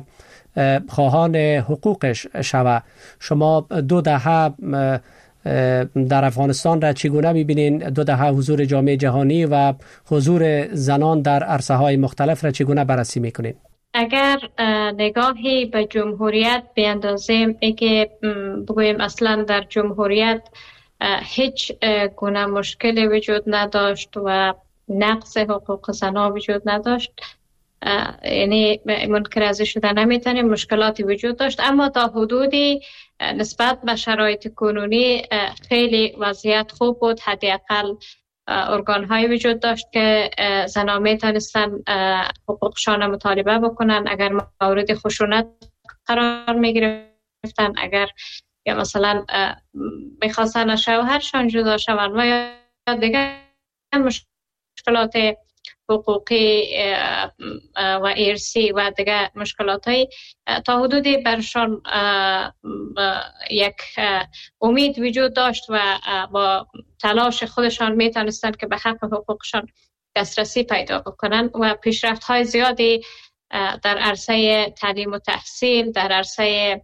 خواهان حقوقش شوه. شما 2 دهه در افغانستان را چگونه می‌بینین؟ 2 دهه حضور جامعه جهانی و حضور زنان در عرصه‌های مختلف را چگونه بررسی می‌کنین؟ اگر نگاهی به جمهوریت بیاندازیم، که بگوییم اصلا در جمهوریت هیچ گونه مشکلی وجود نداشت و نقض حقوق زنان وجود نداشت، یعنی منکر از شدن نمیتونیم، مشکلاتی وجود داشت، اما تا حدودی نسبت به شرایط کنونی خیلی وضعیت خوب بود. حداقل ارگان های وجود داشت که زنان میتونستن حقوقشان مطالبه بکنن. اگر مورد خشونت قرار میگرفتن، اگر یا مثلا میخواستن شوهرشان جدا شوند و یا دیگر مشکلات حقوقی و ارثی و دیگر مشکلاتی، تا حدودی برشان یک امید وجود داشت و با تلاش خودشان میتونستند که به حق حقوقشان دسترسی پیدا بکنند و پیشرفت های زیادی در عرصه تعلیم و تحصیل، در عرصه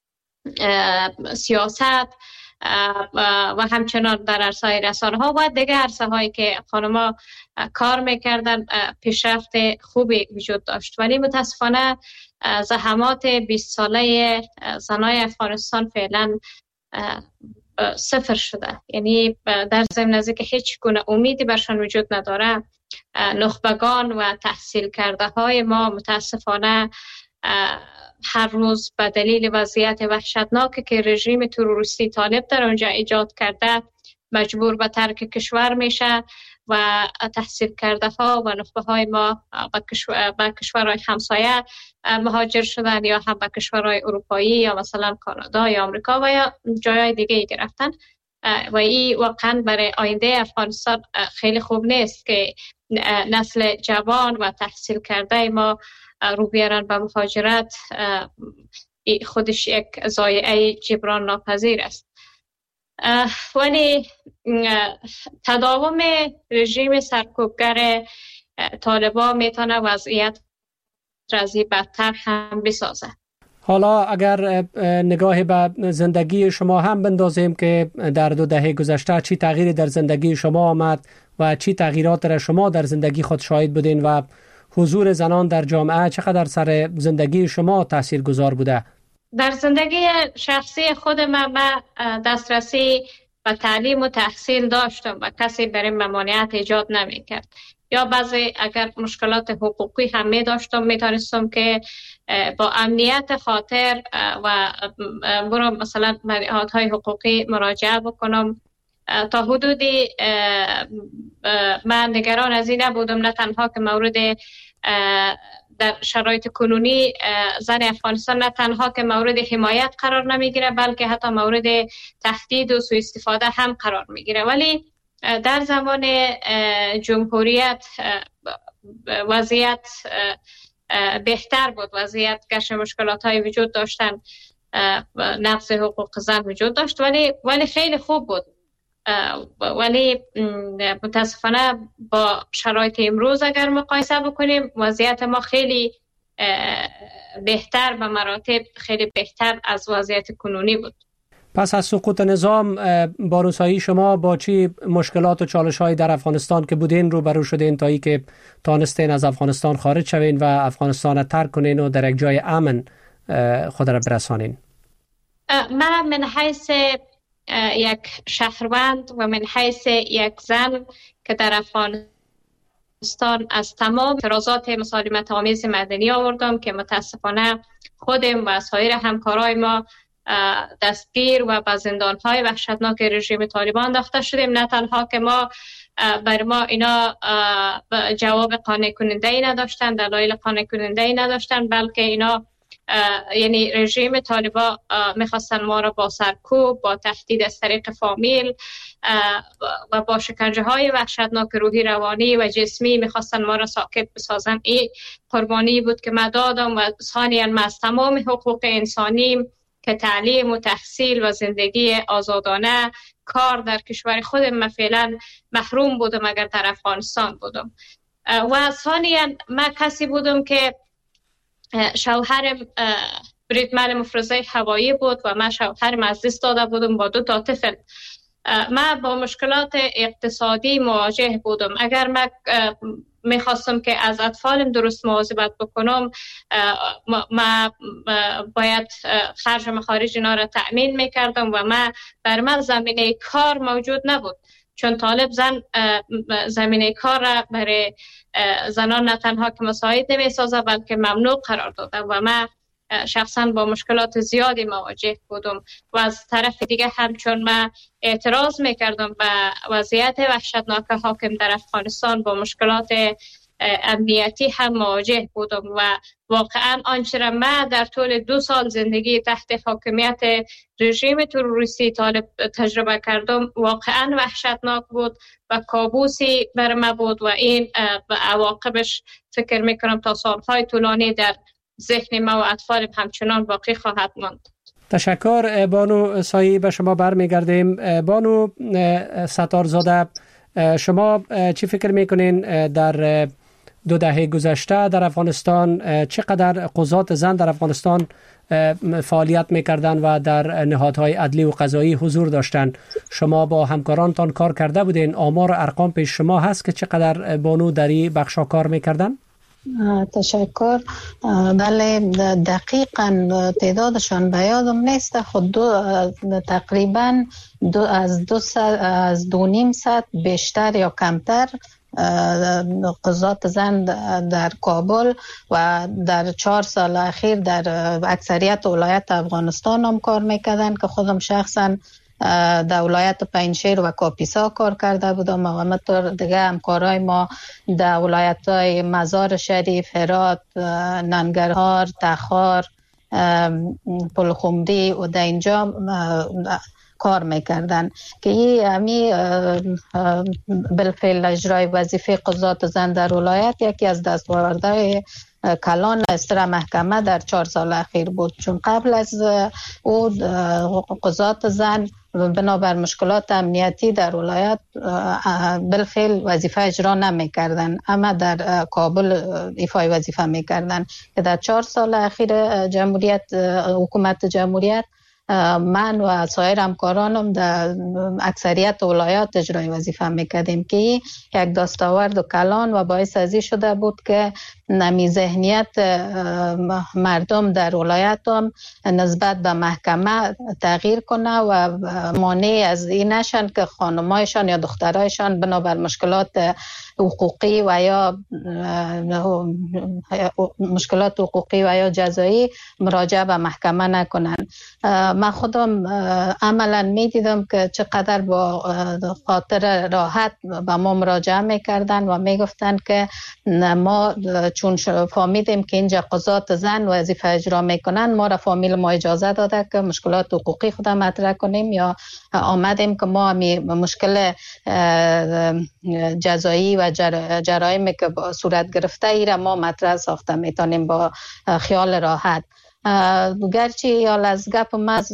سیاست و همچنان در عرصه رسانه ها و دیگر عرصه هایی که خانم‌ها کار میکردن پیشرفت خوبی وجود داشت. ولی متاسفانه زحمات 20 ساله زنای افغانستان فعلا صفر شده، یعنی در ضمن از که هیچ گونه امیدی برشان وجود نداره. نخبگان و تحصیل کرده های ما متاسفانه هر روز به دلیل وضعیت وحشتناکی که رژیم تروریستی طالب در اونجا ایجاد کرده مجبور به ترک کشور میشه و تحصیل کرده ها و نخبه های ما به کشورهای همسایه مهاجر شدن یا هم به کشورهای اروپایی یا مثلا کانادا یا آمریکا و یا جایهای دیگه گرفتن و این واقعا برای آینده افغانستان خیلی خوب نیست که نسل جوان و تحصیل کرده ما رو بیارن به مهاجرت. خودش یک ضایعه جبران ناپذیر است. ولی تداوم رژیم سرکوبگر طالبان میتونه وضعیت رازی بدتر هم بسازه. حالا اگر نگاه به زندگی شما هم بندازیم که در 2 دهه گذشته چی تغییری در زندگی شما آمد و چی تغییرات را شما در زندگی خود شاهد بودین و حضور زنان در جامعه چقدر سر زندگی شما تاثیرگذار بوده؟ در زندگی شخصی خود من دسترسی به تعلیم و تحصیل داشتم و کسی برای ممانعت ایجاد نمی کرد. یا بعضی اگر مشکلات حقوقی هم می داشتم می توانستم که با امنیت خاطر و برای مثلا نهادهای حقوقی مراجعه بکنم. تا حدودی من نگران از این نبودم، نه تنها که مورد در شرایط کنونی زن افغانستان نه تنها که مورد حمایت قرار نمیگیره بلکه حتی مورد تهدید و سوء استفاده هم قرار میگیره. ولی در زمان جمهوریت وضعیت بهتر بود، وضعیت گرچه مشکلات های وجود داشتن، نقض حقوق زن وجود داشت ولی خیلی خوب بود. ولی متاسفانه با شرایط امروز اگر مقایسه بکنیم وضعیت ما خیلی بهتر، به مراتب خیلی بهتر از وضعیت کنونی بود. پس از سقوط نظام با روسایی شما با چی مشکلات و چالش‌هایی در افغانستان که بودین روبرو شدین تا ای که تانستین از افغانستان خارج شوین و افغانستان ترک کنین و در یک جای امن خود را برسانین؟ من حیث یک شهروند و من حیث یک زن که در افغانستان از تمام اعتراضات مسالمت آمیز مدنی آوردم که متاسفانه خودم و سایر همکارای ما دستگیر و به زندان‌های وحشتناک رژیم طالبان انداخته شدیم. نه تنها که بر ما اینا جواب قانع کننده ای نداشتن، دلایل قانع کننده ای نداشتن، بلکه اینا یعنی رژیم طالبان میخواستن ما را با سرکوب، با تهدید از طریق فامیل و با شکنجه های وحشتناک روحی، روانی و جسمی میخواستن ما را ساکت بسازن. این قربانی بود که من دادم و ثانیاً من از تمام حقوق انسانیم که تعلیم و تحصیل و زندگی آزادانه، کار در کشور خودم فعلا محروم بودم اگر در افغانستان بودم. و ثانیاً من کسی بودم که شوهرم بریدمن مفرزه هوایی بود و من شوهرم از دست داده بودم با 2 طفل. من با مشکلات اقتصادی مواجه بودم. اگر من میخواستم که از اطفالم درست مواظبت بکنم، من باید خرج مخارج اینا را تأمین میکردم و بر من زمینه کار موجود نبود، چون طالب زن زمینه کار را برای زنان نه تنها که مساعد نمیسازه بلکه ممنوع قرار داده و من شخصا با مشکلات زیادی مواجه بودم. و از طرف دیگه همچون من اعتراض میکردم به وضعیت وحشتناک حاکم در افغانستان، با مشکلات امنیتی هم مواجه بودم و واقعا آنچه را من در طول 2 سال زندگی تحت حاکمیت رژیم تروریستی طالب تجربه کردم واقعا وحشتناک بود و کابوسی بر من بود و این عواقبش فکر میکنم تا سالهای طولانی در ذهن ما و اطفال همچنان باقی خواهد ماند. تشکر بانو سایی. به شما برمیگردیم. بانو ستارزاده، شما چی فکر میکنین در 2 دهه گذشته در افغانستان چقدر قضات زن در افغانستان فعالیت میکردن و در نهادهای عدلی و قضایی حضور داشتن؟ شما با همکارانتان کار کرده بودین؟ آمار و ارقام پیش شما هست که چقدر بانو در این بخشا کار میکردن؟ تشکر. بله، دقیقاً تعدادشان به یادم نیست. خود تقریباً از 2.5 بیشتر یا کمتر قضات زن در کابل و در 4 سال اخیر در اکثریت ولایت افغانستان هم کار میکردن که خودم شخصاً در ولایت پنجشیر و کاپیسا کار کرده بودم و همینطور دیگه همکارای ما در ولایت های مزار شریف، هرات، ننگرهار، تخار، پلخمری و در اینجا کار میکردن که این بالفعل اجرای وظیفه قضات زن در ولایت یکی از دستاوردهای کلان استر محکمه در 4 سال اخیر بود، چون قبل از او قضات زن بنابر مشکلات امنیتی در ولایت بالفعل وظیفه اجرا نمیکردن، اما در کابل ایفای وظیفه میکردن که در 4 سال اخیر حکومت جمهوریت من و سایر همکارانم در اکثریت ولایات اجرای وظیفه میکردیم که یک دستاورد و کلان و باعث ازی شده بود که نمی ذهنیت مردم در ولایت هم نسبت به محکمه تغییر کنه و مانع از این نشن که خانمایشان یا دخترایشان بنابر مشکلات حقوقی و یا مشکلات حقوقی و یا جزایی مراجعه به محکمه نکنن. من خودم عملا می دیدم که چقدر با خاطر راحت به ما مراجعه میکردن و میگفتن که ما چون فهمیدیم که اینجا قضات زن وظیفه اجرا میکنن، ما را فامیل ما اجازه داده که مشکلات حقوقی خود مطرح کنیم یا آمدیم که ما مشکل جزایی و جرائمی که صورت گرفته ای را ما مطرح ساخته میتونیم با خیال راحت. گرچه یا از گپ مز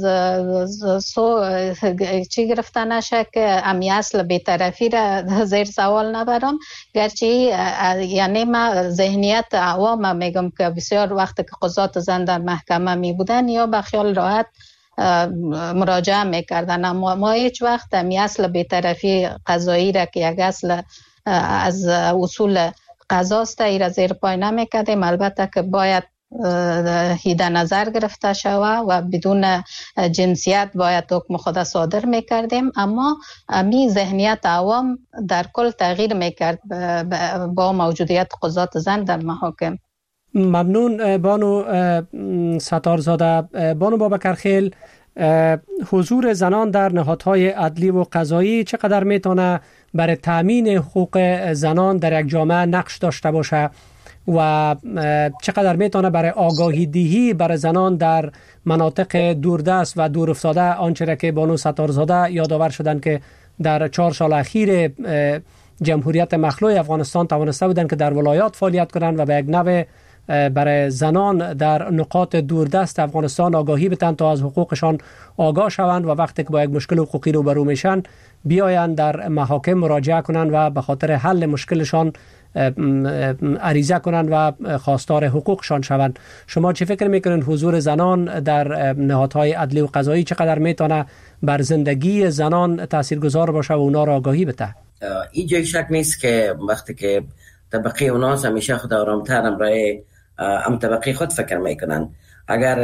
چی گرفته نشه که امی اصل بی‌طرفی را زیر سوال نبرم، گرچه یعنی ما ذهنیت عوام میگم که بسیار وقت که قضات زن در محکمه می بودن یا به خیال راحت مراجعه میکردن، اما ما هیچ وقت امی اصل بی‌طرفی قضایی را که یک اصل از اصول قضاست ای را زیر پای نمیکردیم. البته که باید هیده نظر گرفته شوه و بدون جنسیت باید حکم خود صادر میکردیم، اما می ذهنیت عوام در کل تغییر میکرد با موجودیت قضات زن در محاکم. ممنون بانو ستارزاده. بانو بابکرخیل، حضور زنان در نهادهای عدلی و قضایی چقدر میتونه برای تأمین حقوق زنان در یک جامعه نقش داشته باشه و چقدر میتونه برای آگاهی دهی برای زنان در مناطق دوردست و دور افتاده، آنچه که بانو ستارزاده یادآور شدن که در 4 سال اخیر جمهوریت مخلوع افغانستان توانسته بودن که در ولایات فعالیت کنند و به یک نوع برای زنان در نقاط دوردست افغانستان آگاهی بتن تا از حقوقشان آگاه شوند و وقتی که با یک مشکل حقوقی روبرو میشن بیاین در محاکم مراجعه کنند و به خاطر حل مشکلشان عریضه کنند و خواستار حقوقشان شوند. شما چه فکر میکنین حضور زنان در نهادهای عدلی و قضایی چقدر میتونه بر زندگی زنان تاثیرگذار باشه و اونا را آگاهی بده؟ اینجا شک نیست که وقتی که طبقه اوناس همیشه خود آرامتر برای ام طبقه خود فکر میکنن. اگر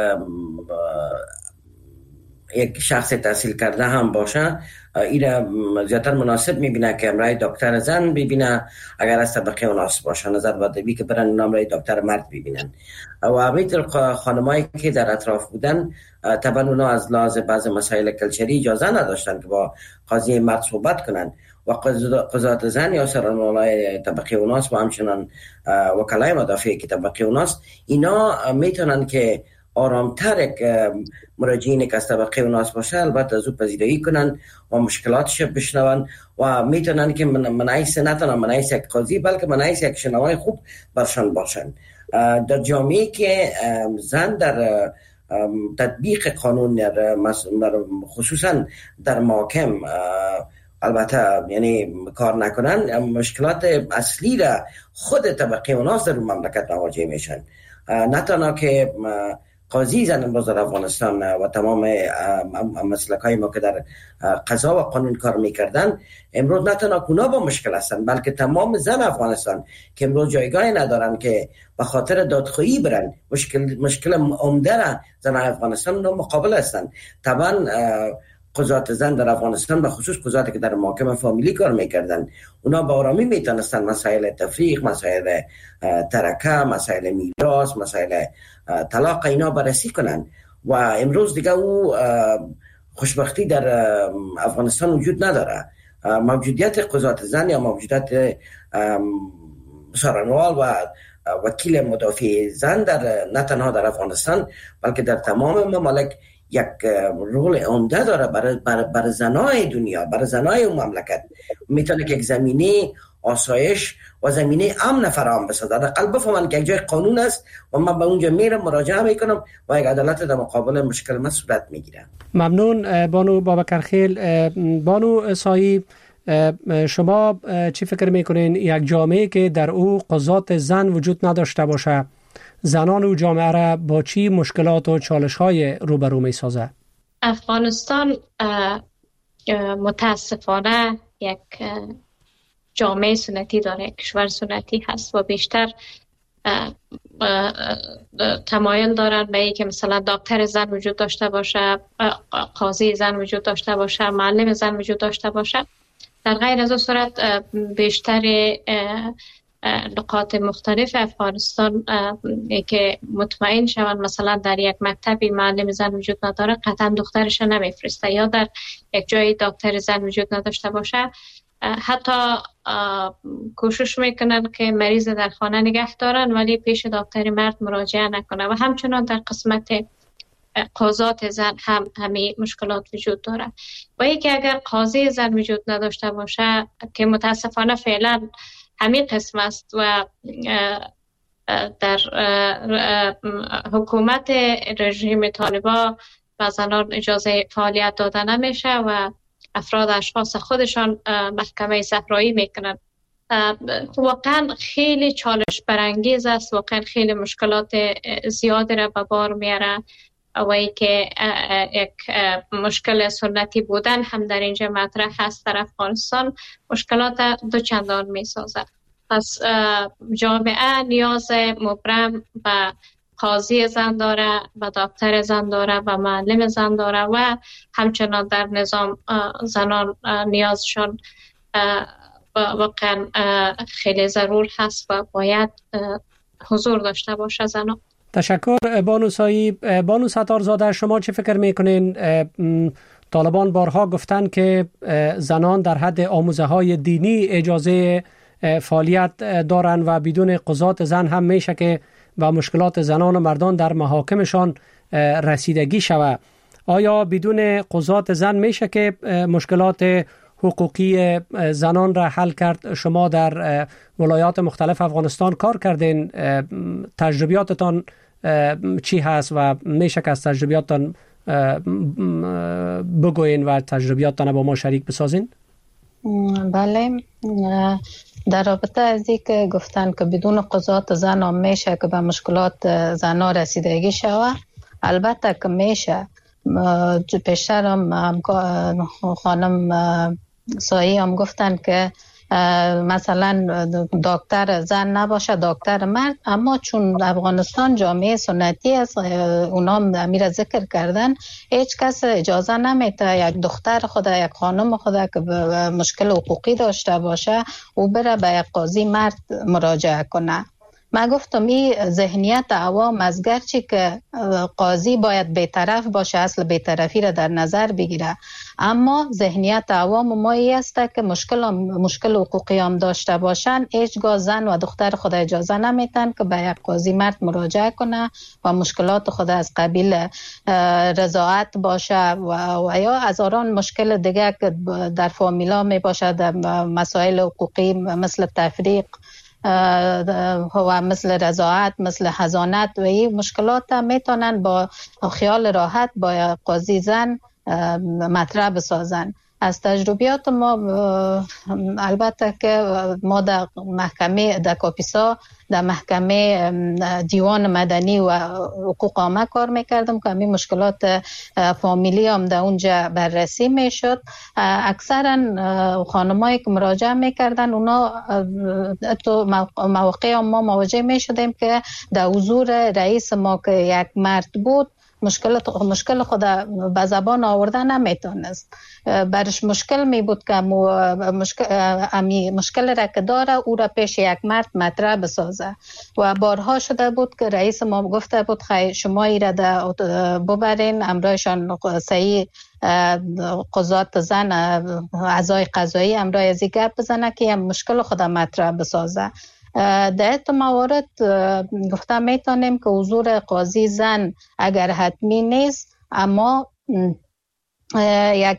یک شخص تحصیل کرده هم باشه ایره زیادتر مناسب میبینه که امرای دکتر زن ببینه اگر از طبقه اوناس باشه، نظر بدوی که برن امرای دکتر مرد ببینن. و همینطور خانمایی که در اطراف بودن طبعا اونا از لحاظ بعض مسائل کلچری اجازه نداشتن که با قاضی مرد صحبت کنن و قضات زن یا سرانولای طبقه اوناس و همچنان وکلای مدافع که طبقه اوناس اینا میتونن که آرامتر که مراجعین که از طبقه اوناس باشه البته از او پذیرایی کنن و مشکلاتش بشنون و میتونن که منعیس نتونن منعیس یک قاضی بلکه منعیس یک شنوای خوب برشان باشن. در جامعه که زن در تطبیق قانون خصوصا در محاکم البته یعنی کار نکنن، مشکلات اصلی را خود طبقه اوناس در مملکت مواجه میشن. نه تنها که قاضی زن امروز در افغانستان و تمام مسلک‌های ما که در قضا و قانون کار میکردن امروز نه تنها اونا با مشکل هستن بلکه تمام زن افغانستان که امروز جایگاهی ندارن که به خاطر دادخواهی برن مشکل عمده را زن افغانستان اونا مقابل هستن. طبعا قضات زن در افغانستان به خصوص قضاتی که در محاکم فامیلی کار میکردن اونا با آرامی میتونستن مسائل تفریق، مسائل ترکه، مسائل میراث، مسائل طلاق اینا بررسی کنن و امروز دیگه او خوشبختی در افغانستان وجود نداره. موجودیت قضات زن یا موجودیت سرانوال و وکیل مدافع زن در نه تنها در افغانستان بلکه در تمام ممالک یک رول عمده داره برای زنای دنیا، برای زنای اون مملکت. میتونه که یک زمینه آسایش و زمینه امن فراهم بسازه. در قلب بفهمن که یک جای قانون است و من به اونجا میرم مراجعه میکنم و یک عدالت در مقابل مشکل من صورت میگیره. ممنون بانو بابکرخیل. بانو سایی، شما چی فکر میکنین یک جامعه که در او قضات زن وجود نداشته باشه زنان و جامعه را با چی مشکلات و چالش‌های روبرو می‌سازد؟ افغانستان متاسفانه یک جامعه سنتی داره، کشور سنتی هست و بیشتر تمایل دارن به اینکه مثلا دکتر زن وجود داشته باشه، قاضی زن وجود داشته باشه، معلم زن وجود داشته باشه. در غیر از اون صورت بیشتر نقاط مختلف افغانستان که مطمئن شوند مثلا در یک مکتبی معلم زن وجود نداره قطعا دخترش نمیفرسته یا در یک جای دکتر زن وجود نداشته باشه حتی کوشش میکنن که مریض در خانه نگه دارن ولی پیش دکتر مرد مراجعه نکنه و همچنان در قسمت قضات زن هم همین مشکلات وجود داره و یکی اگر قاضی زن وجود نداشته باشه که متاسفانه فعلا همین قسم است و در حکومت رژیم طالبان و زنان اجازه فعالیت داده نمیشه و افراد اشخاص خودشان محکمه صحرایی میکنن. واقعا خیلی چالش برانگیز است، واقعا خیلی مشکلات زیادی را به بار میاره و ای که یک مشکل سنتی بودن هم در اینجا مطرح هست در افغانستان مشکلات دو چندان می سازد. پس جامعه نیاز مبرم و قاضی زن داره و دکتر زن داره و معلم زن داره و همچنان در نظام زنان نیازشان واقعا خیلی ضرور هست و باید حضور داشته باشه زنان. تشکر بانو سایی. بانو ستارزاده، شما چه فکر میکنین؟ طالبان بارها گفتن که زنان در حد آموزه های دینی اجازه فعالیت دارن و بدون قضات زن هم میشه که و مشکلات زنان و مردان در محاکمشان رسیدگی شود. آیا بدون قضات زن میشه که مشکلات حقوقی زنان را حل کرد. شما در ولایات مختلف افغانستان کار کردین. تجربیاتتان چی هست و میشه که از تجربیاتتان بگوین و تجربیاتتان با ما شریک بسازین؟ بله، در رابطه از این که گفتن که بدون قضات زن هم میشه که به مشکلات زنها رسیدگی شوه، البته که میشه. پیشتر هم خانم سایی هم گفتن که مثلا دکتر زن نباشه، دکتر مرد، اما چون افغانستان جامعه سنتی است، اونا امیر ذکر کردن، هیچ کس اجازه نمیده یک دختر خود، یک خانم خود که مشکل حقوقی داشته باشه او بره به یک قاضی مرد مراجعه کنه. من گفتم این ذهنیت عوام از گرچه که قاضی باید بی‌طرف باشه، اصل بی‌طرفی را در نظر بگیره، اما ذهنیت عوام ما این است که مشکل حقوقی هم داشته باشن، هیچگاه زن و دختر خود اجازه نمیتن که به یک قاضی مرد مراجعه کنه و مشکلات خود از قبیل رضاعت باشه و یا هزاران مشکل دیگه که در فامیلا می باشه، در مسائل حقوقی مثل تفریق و مثل رضاعت، مثل حضانت و این مشکلات میتونن با خیال راحت با قاضی زن مطرح بسازن. از تجربیات ما البته که ما در محکمه در کاپیسا، در محکمه دیوان مدنی و حقوق عامه کار میکردم که همین مشکلات فامیلی هم در اونجا بررسی میشد. اکثرا خانمایی که مراجعه میکردن اونا تو مواقع ما مواجه میشدیم که در حضور رئیس ما که یک مرد بود مشکل خود به زبان آوردن نمیتونست، برش مشکل می بود که مشکل را که داره او را پیش یک مرد مطرح بسازه و بارها شده بود که رئیس ما گفته بود خیلی شما ای را ببرین امرایشان صحیح قضات زن اعضای قضایی امرای از گپ بزنه که مشکل خود مطرح بسازه. در این موارد گفتم میتونیم که حضور قاضی زن اگر حتمی نیست، اما یک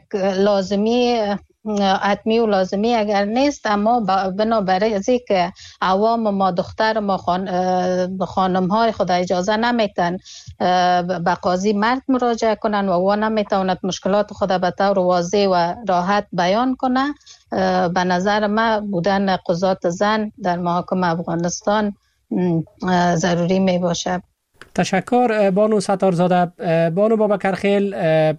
حتمی و لازمی اگر نیست، اما بنابرای از که عوام ما دختر ما خانم های خود اجازه نمیتن به قاضی مرد مراجعه کنن و او نمیتواند مشکلات خود به طور واضح و راحت بیان کنه، به نظر من بودن قضات زن در محاکم افغانستان ضروری می باشه. تشکر بانو ستارزاده. بانو بابکرخیل،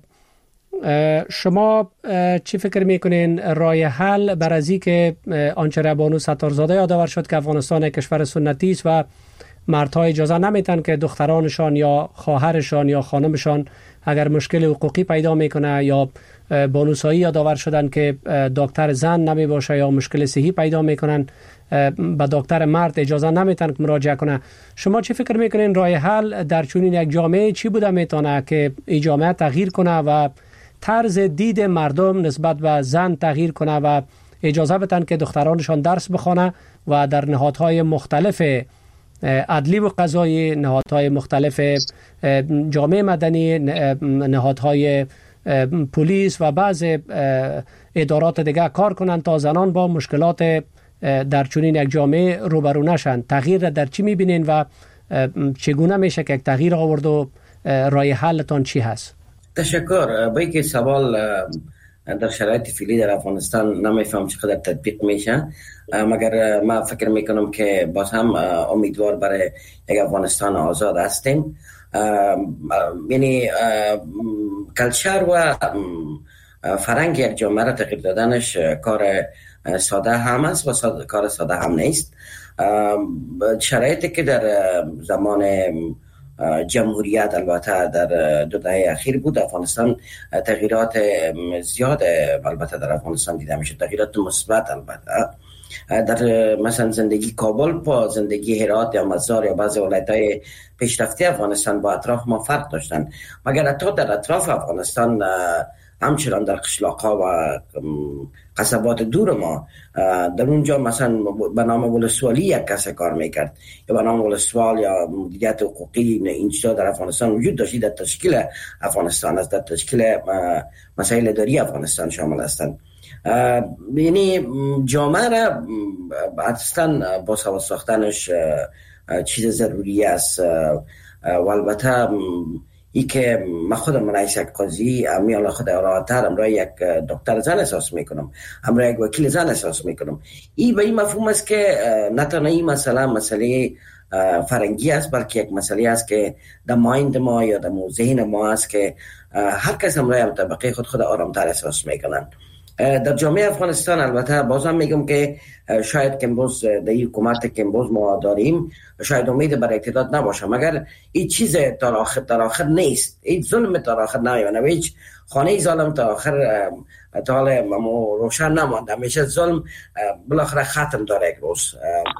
شما چی فکر میکنین راه حل بر از این که آنچه را بانو ستارزاده یادآور شد که افغانستان کشور سنتی است و مردها اجازه نمیتن که دخترانشان یا خواهرشان یا خانمشان اگر مشکل حقوقی پیدا میکنه یا بانوسایی یادآور شدن که دکتر زن نمی باشه یا مشکل صحی پیدا میکنن به دکتر مرد اجازه نمیتن که مراجعه کنه. شما چی فکر میکنین راه حل در چنین یک جامعه چی بوده میتونه که این جامعه تغییر کنه و طرز دید مردم نسبت به زن تغییر کنه و اجازه بدن که دخترانشان درس بخونه و در نهادهای مختلف عدلی و قضایی، نهادهای مختلف جامعه مدنی، نهادهای پلیس و بعض ادارات دیگه کار کنند تا زنان با مشکلات در چنین یک جامعه روبرو نشن. تغییر در چی میبینین و چگونه میشه که یک تغییر آورد و راه حلتان چی هست؟ تشکر. با اینکه سوال در شرایط فعلی در افغانستان نمیفهم چقدر تطبیق میشه، مگر ما فکر میکنم که باز هم امیدوار برای یک افغانستان آزاد هستیم. یعنی کلچر و فرهنگ یک جامعه را تغییر دادنش کار ساده هم است و کار ساده هم نیست. شرایطی که در زمان جمهوریت البته در 2 دهه اخیر بود، افغانستان تغییرات زیاد البته در افغانستان دیده میشه، تغییرات مثبت البته. در مثلا زندگی کابل با زندگی هرات یا مزار یا بعضی ولایت‌های پیشرفته افغانستان با اطراف ما فرق داشتن، مگر حتی در اطراف افغانستان همچنان در قشلاق‌ها و قصبات دور ما در اونجا مثلا به نام ولسوالی یک کس کار میکرد یا به نام ولسوال یا مدیریت حقوقی این چیزا در افغانستان وجود داشت. در تشکیل افغانستان از در تشکیل مسائل اداری افغانستان شامل هستند. یعنی جامعه را اصلا با سواد ساختنش چیز ضروری است و البته ای که من خودم رئیس یک قاضی امیال خود راحت‌تر امرای یک دکتر زن احساس میکنم، امرای یک وکیل زن احساس میکنم. این به این مفهوم است که نه تنها این مسئله فرنگی است، بلکه یک مسئله است که در مایند ما یا در ذهن ما است که هر کس امرای طبقه خود آرامتر احساس میکنن. در جامعه افغانستان البته بازم میگم که شاید که امروز در این حکومت که امروز ما داریم شاید امید بر اقتدار نباشه، مگر این چیز تا آخر نیست، این ظلم تا آخر نمیونه، هیچ خانه ظالم تا آخر تا حال روشن نمانده، همیشه ظلم بالاخره ختم داره یک روز.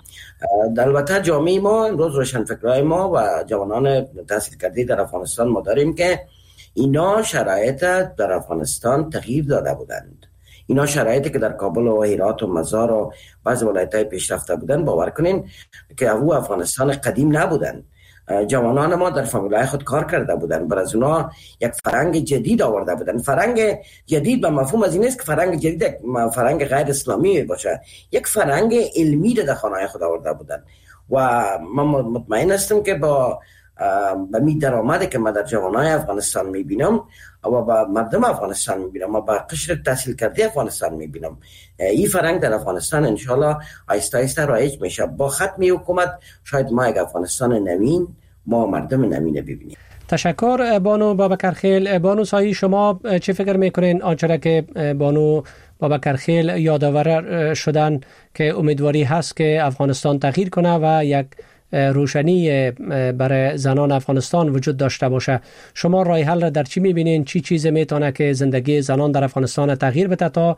البته جامعه ما امروز روشنفکرای ما و جوانان تحصیل کرده در افغانستان ما داریم که اینا شرایط در افغانستان تغییر داده بودند. اینا شرایطی که در کابل و هرات و مزار و بعض ولایت‌های پیشرفته بودن، باور کنین که او افغانستان قدیم نبودن. جوانان ما در فامیلای خود کار کرده بودن، بر از اونا یک فرهنگ جدید آورده بودن. فرهنگ جدید به مفهوم از این است که فرهنگ جدید فرهنگ غیر اسلامی باشه، یک فرهنگ علمی در خانه‌های خود آورده بودن و من مطمئن هستم که با می درآمدی که من در جوانای افغانستان میبینم و با مردم افغانستان میبینم و با قشر تحصیل کرده افغانستان میبینم، این فرهنگ در افغانستان انشالله آیسته آیسته رایج میشه. با ختم حکومت شاید ما یک افغانستان نوین، ما مردم نوین ببینیم. تشکر بانو بابکرخیل. بانو سایی، شما چه فکر میکنین آنچه که بانو بابکرخیل یادآور شدن که امیدواری هست که افغانستان تغییر کنه و یک روشنی برای زنان افغانستان وجود داشته باشه، شما راه حل را در چی میبینین؟ چی چیز میتونه که زندگی زنان در افغانستان تغییر بده تا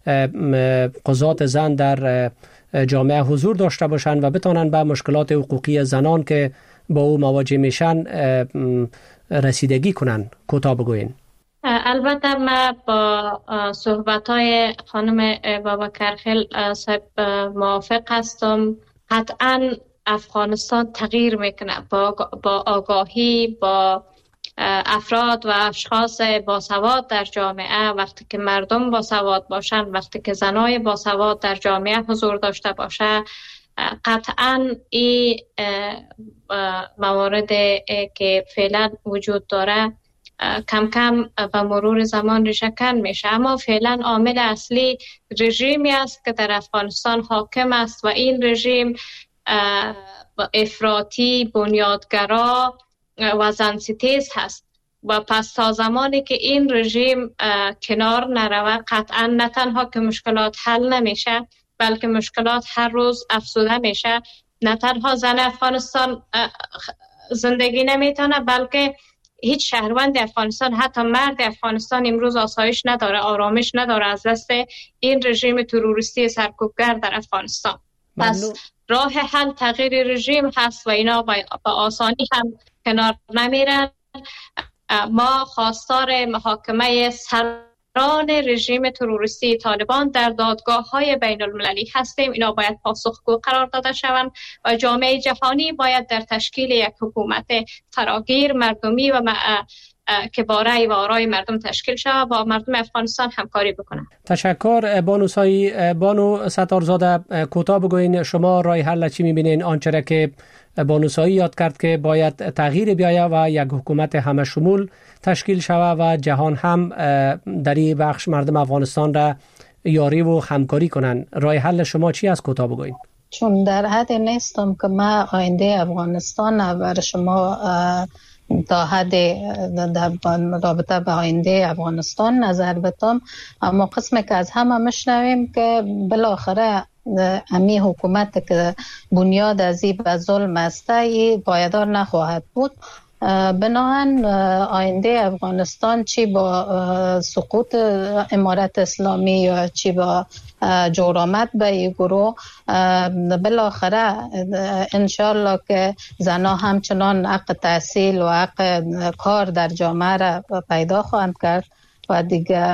قضات زن در جامعه حضور داشته باشن و بتونن به مشکلات حقوقی زنان که با او مواجه میشن رسیدگی کنن؟ کوتاه بگوین. البته من با صحبت‌های خانم بابکرخیل صاحب موافق هستم. قطعاً افغانستان تغییر میکنه با آگاهی، با افراد و اشخاص باسواد در جامعه. وقتی که مردم باسواد باشن، وقتی که زنای باسواد در جامعه حضور داشته باشه، قطعاً این موارد که فعلا وجود داره کم کم به مرور زمان ریشه‌کن میشه. اما فعلا عامل اصلی رژیمی است که در افغانستان حاکم است و این رژیم افراطی، بنیادگرا و زنستیز هست و پس تا زمانی که این رژیم کنار نروه، قطعا نه تنها که مشکلات حل نمیشه بلکه مشکلات هر روز افزوده میشه. نه تنها زن افغانستان زندگی نمیتونه بلکه هیچ شهروند افغانستان، حتی مرد افغانستان امروز آسایش نداره، آرامش نداره از دست این رژیم تروریستی سرکوبگر در افغانستان. پس راه حل تغییر رژیم هست و اینا با آسانی هم کنار نمیرن. ما خواستار محاکمه سران رژیم تروریستی طالبان در دادگاه‌های بین المللی هستیم. اینا باید پاسخگو قرار داده شوند و جامعه جهانی باید در تشکیل یک حکومت فراگیر مردمی و که با رأی و آرای مردم تشکیل شود با مردم افغانستان همکاری بکنه. تشکر بانو سایی. بانو ستارزاده، کوتاه بگوین شما راه حل چی میبینین آنچه که بانو سایی یاد کرد که باید تغییر بیاید و یک حکومت همه شمول تشکیل شود و جهان هم در این بخش مردم افغانستان را یاری و همکاری کنن؟ راه حل شما چی است؟ کوتاه بگوین. چون در حد نیستم که من آینده افغانستان بر شما تا حد رابطه به آینده افغانستان نظر بدم، اما قسمی که از همه مشنویم که بالاخره امی حکومت که بنیاد از این به ظلم است پایدار نخواهد بود. بناهن آینده افغانستان چی با سقوط امارت اسلامی یا چی با جورآمد به این گروه، بالاخره انشالله که زنها همچنان حق تحصیل و حق کار در جامعه را پیدا خواهند کرد و دیگه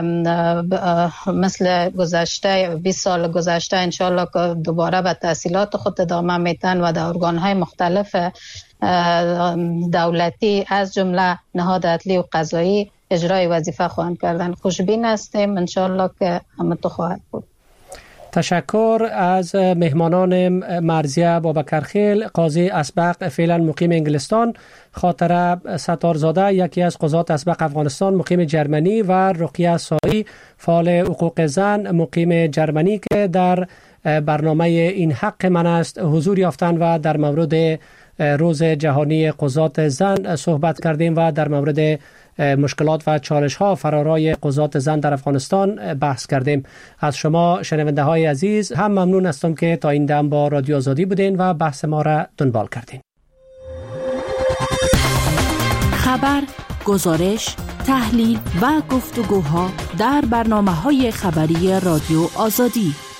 مثل گذشته 20 سال گذشته انشالله که دوباره به تحصیلات خود ادامه میتن و در ارگان‌های مختلف دولتی از جمله نهاد عدلی و قضایی اجرای وظیفه خواهند کردن. خوشبین هستیم، انشالله که همه تو خواهد بود. تشکر از مهمانان مرضیه بابکرخیل، قاضی اسبق فعلا مقیم انگلستان، خاطره ستارزاده یکی از قضات اسبق افغانستان مقیم جرمنی و رقیه سایی فعال حقوق زن مقیم جرمنی که در برنامه این حق من است حضور یافتند و در مورد روز جهانی قضات زن صحبت کردیم و در مورد مشکلات و چالش ها فرارای قضات زن در افغانستان بحث کردیم. از شما شنونده های عزیز هم ممنون هستم که تا این دم با رادیو آزادی بودین و بحث ما را دنبال کردین. خبر، گزارش، تحلیل و گفتگوها در برنامه‌های خبری رادیو آزادی.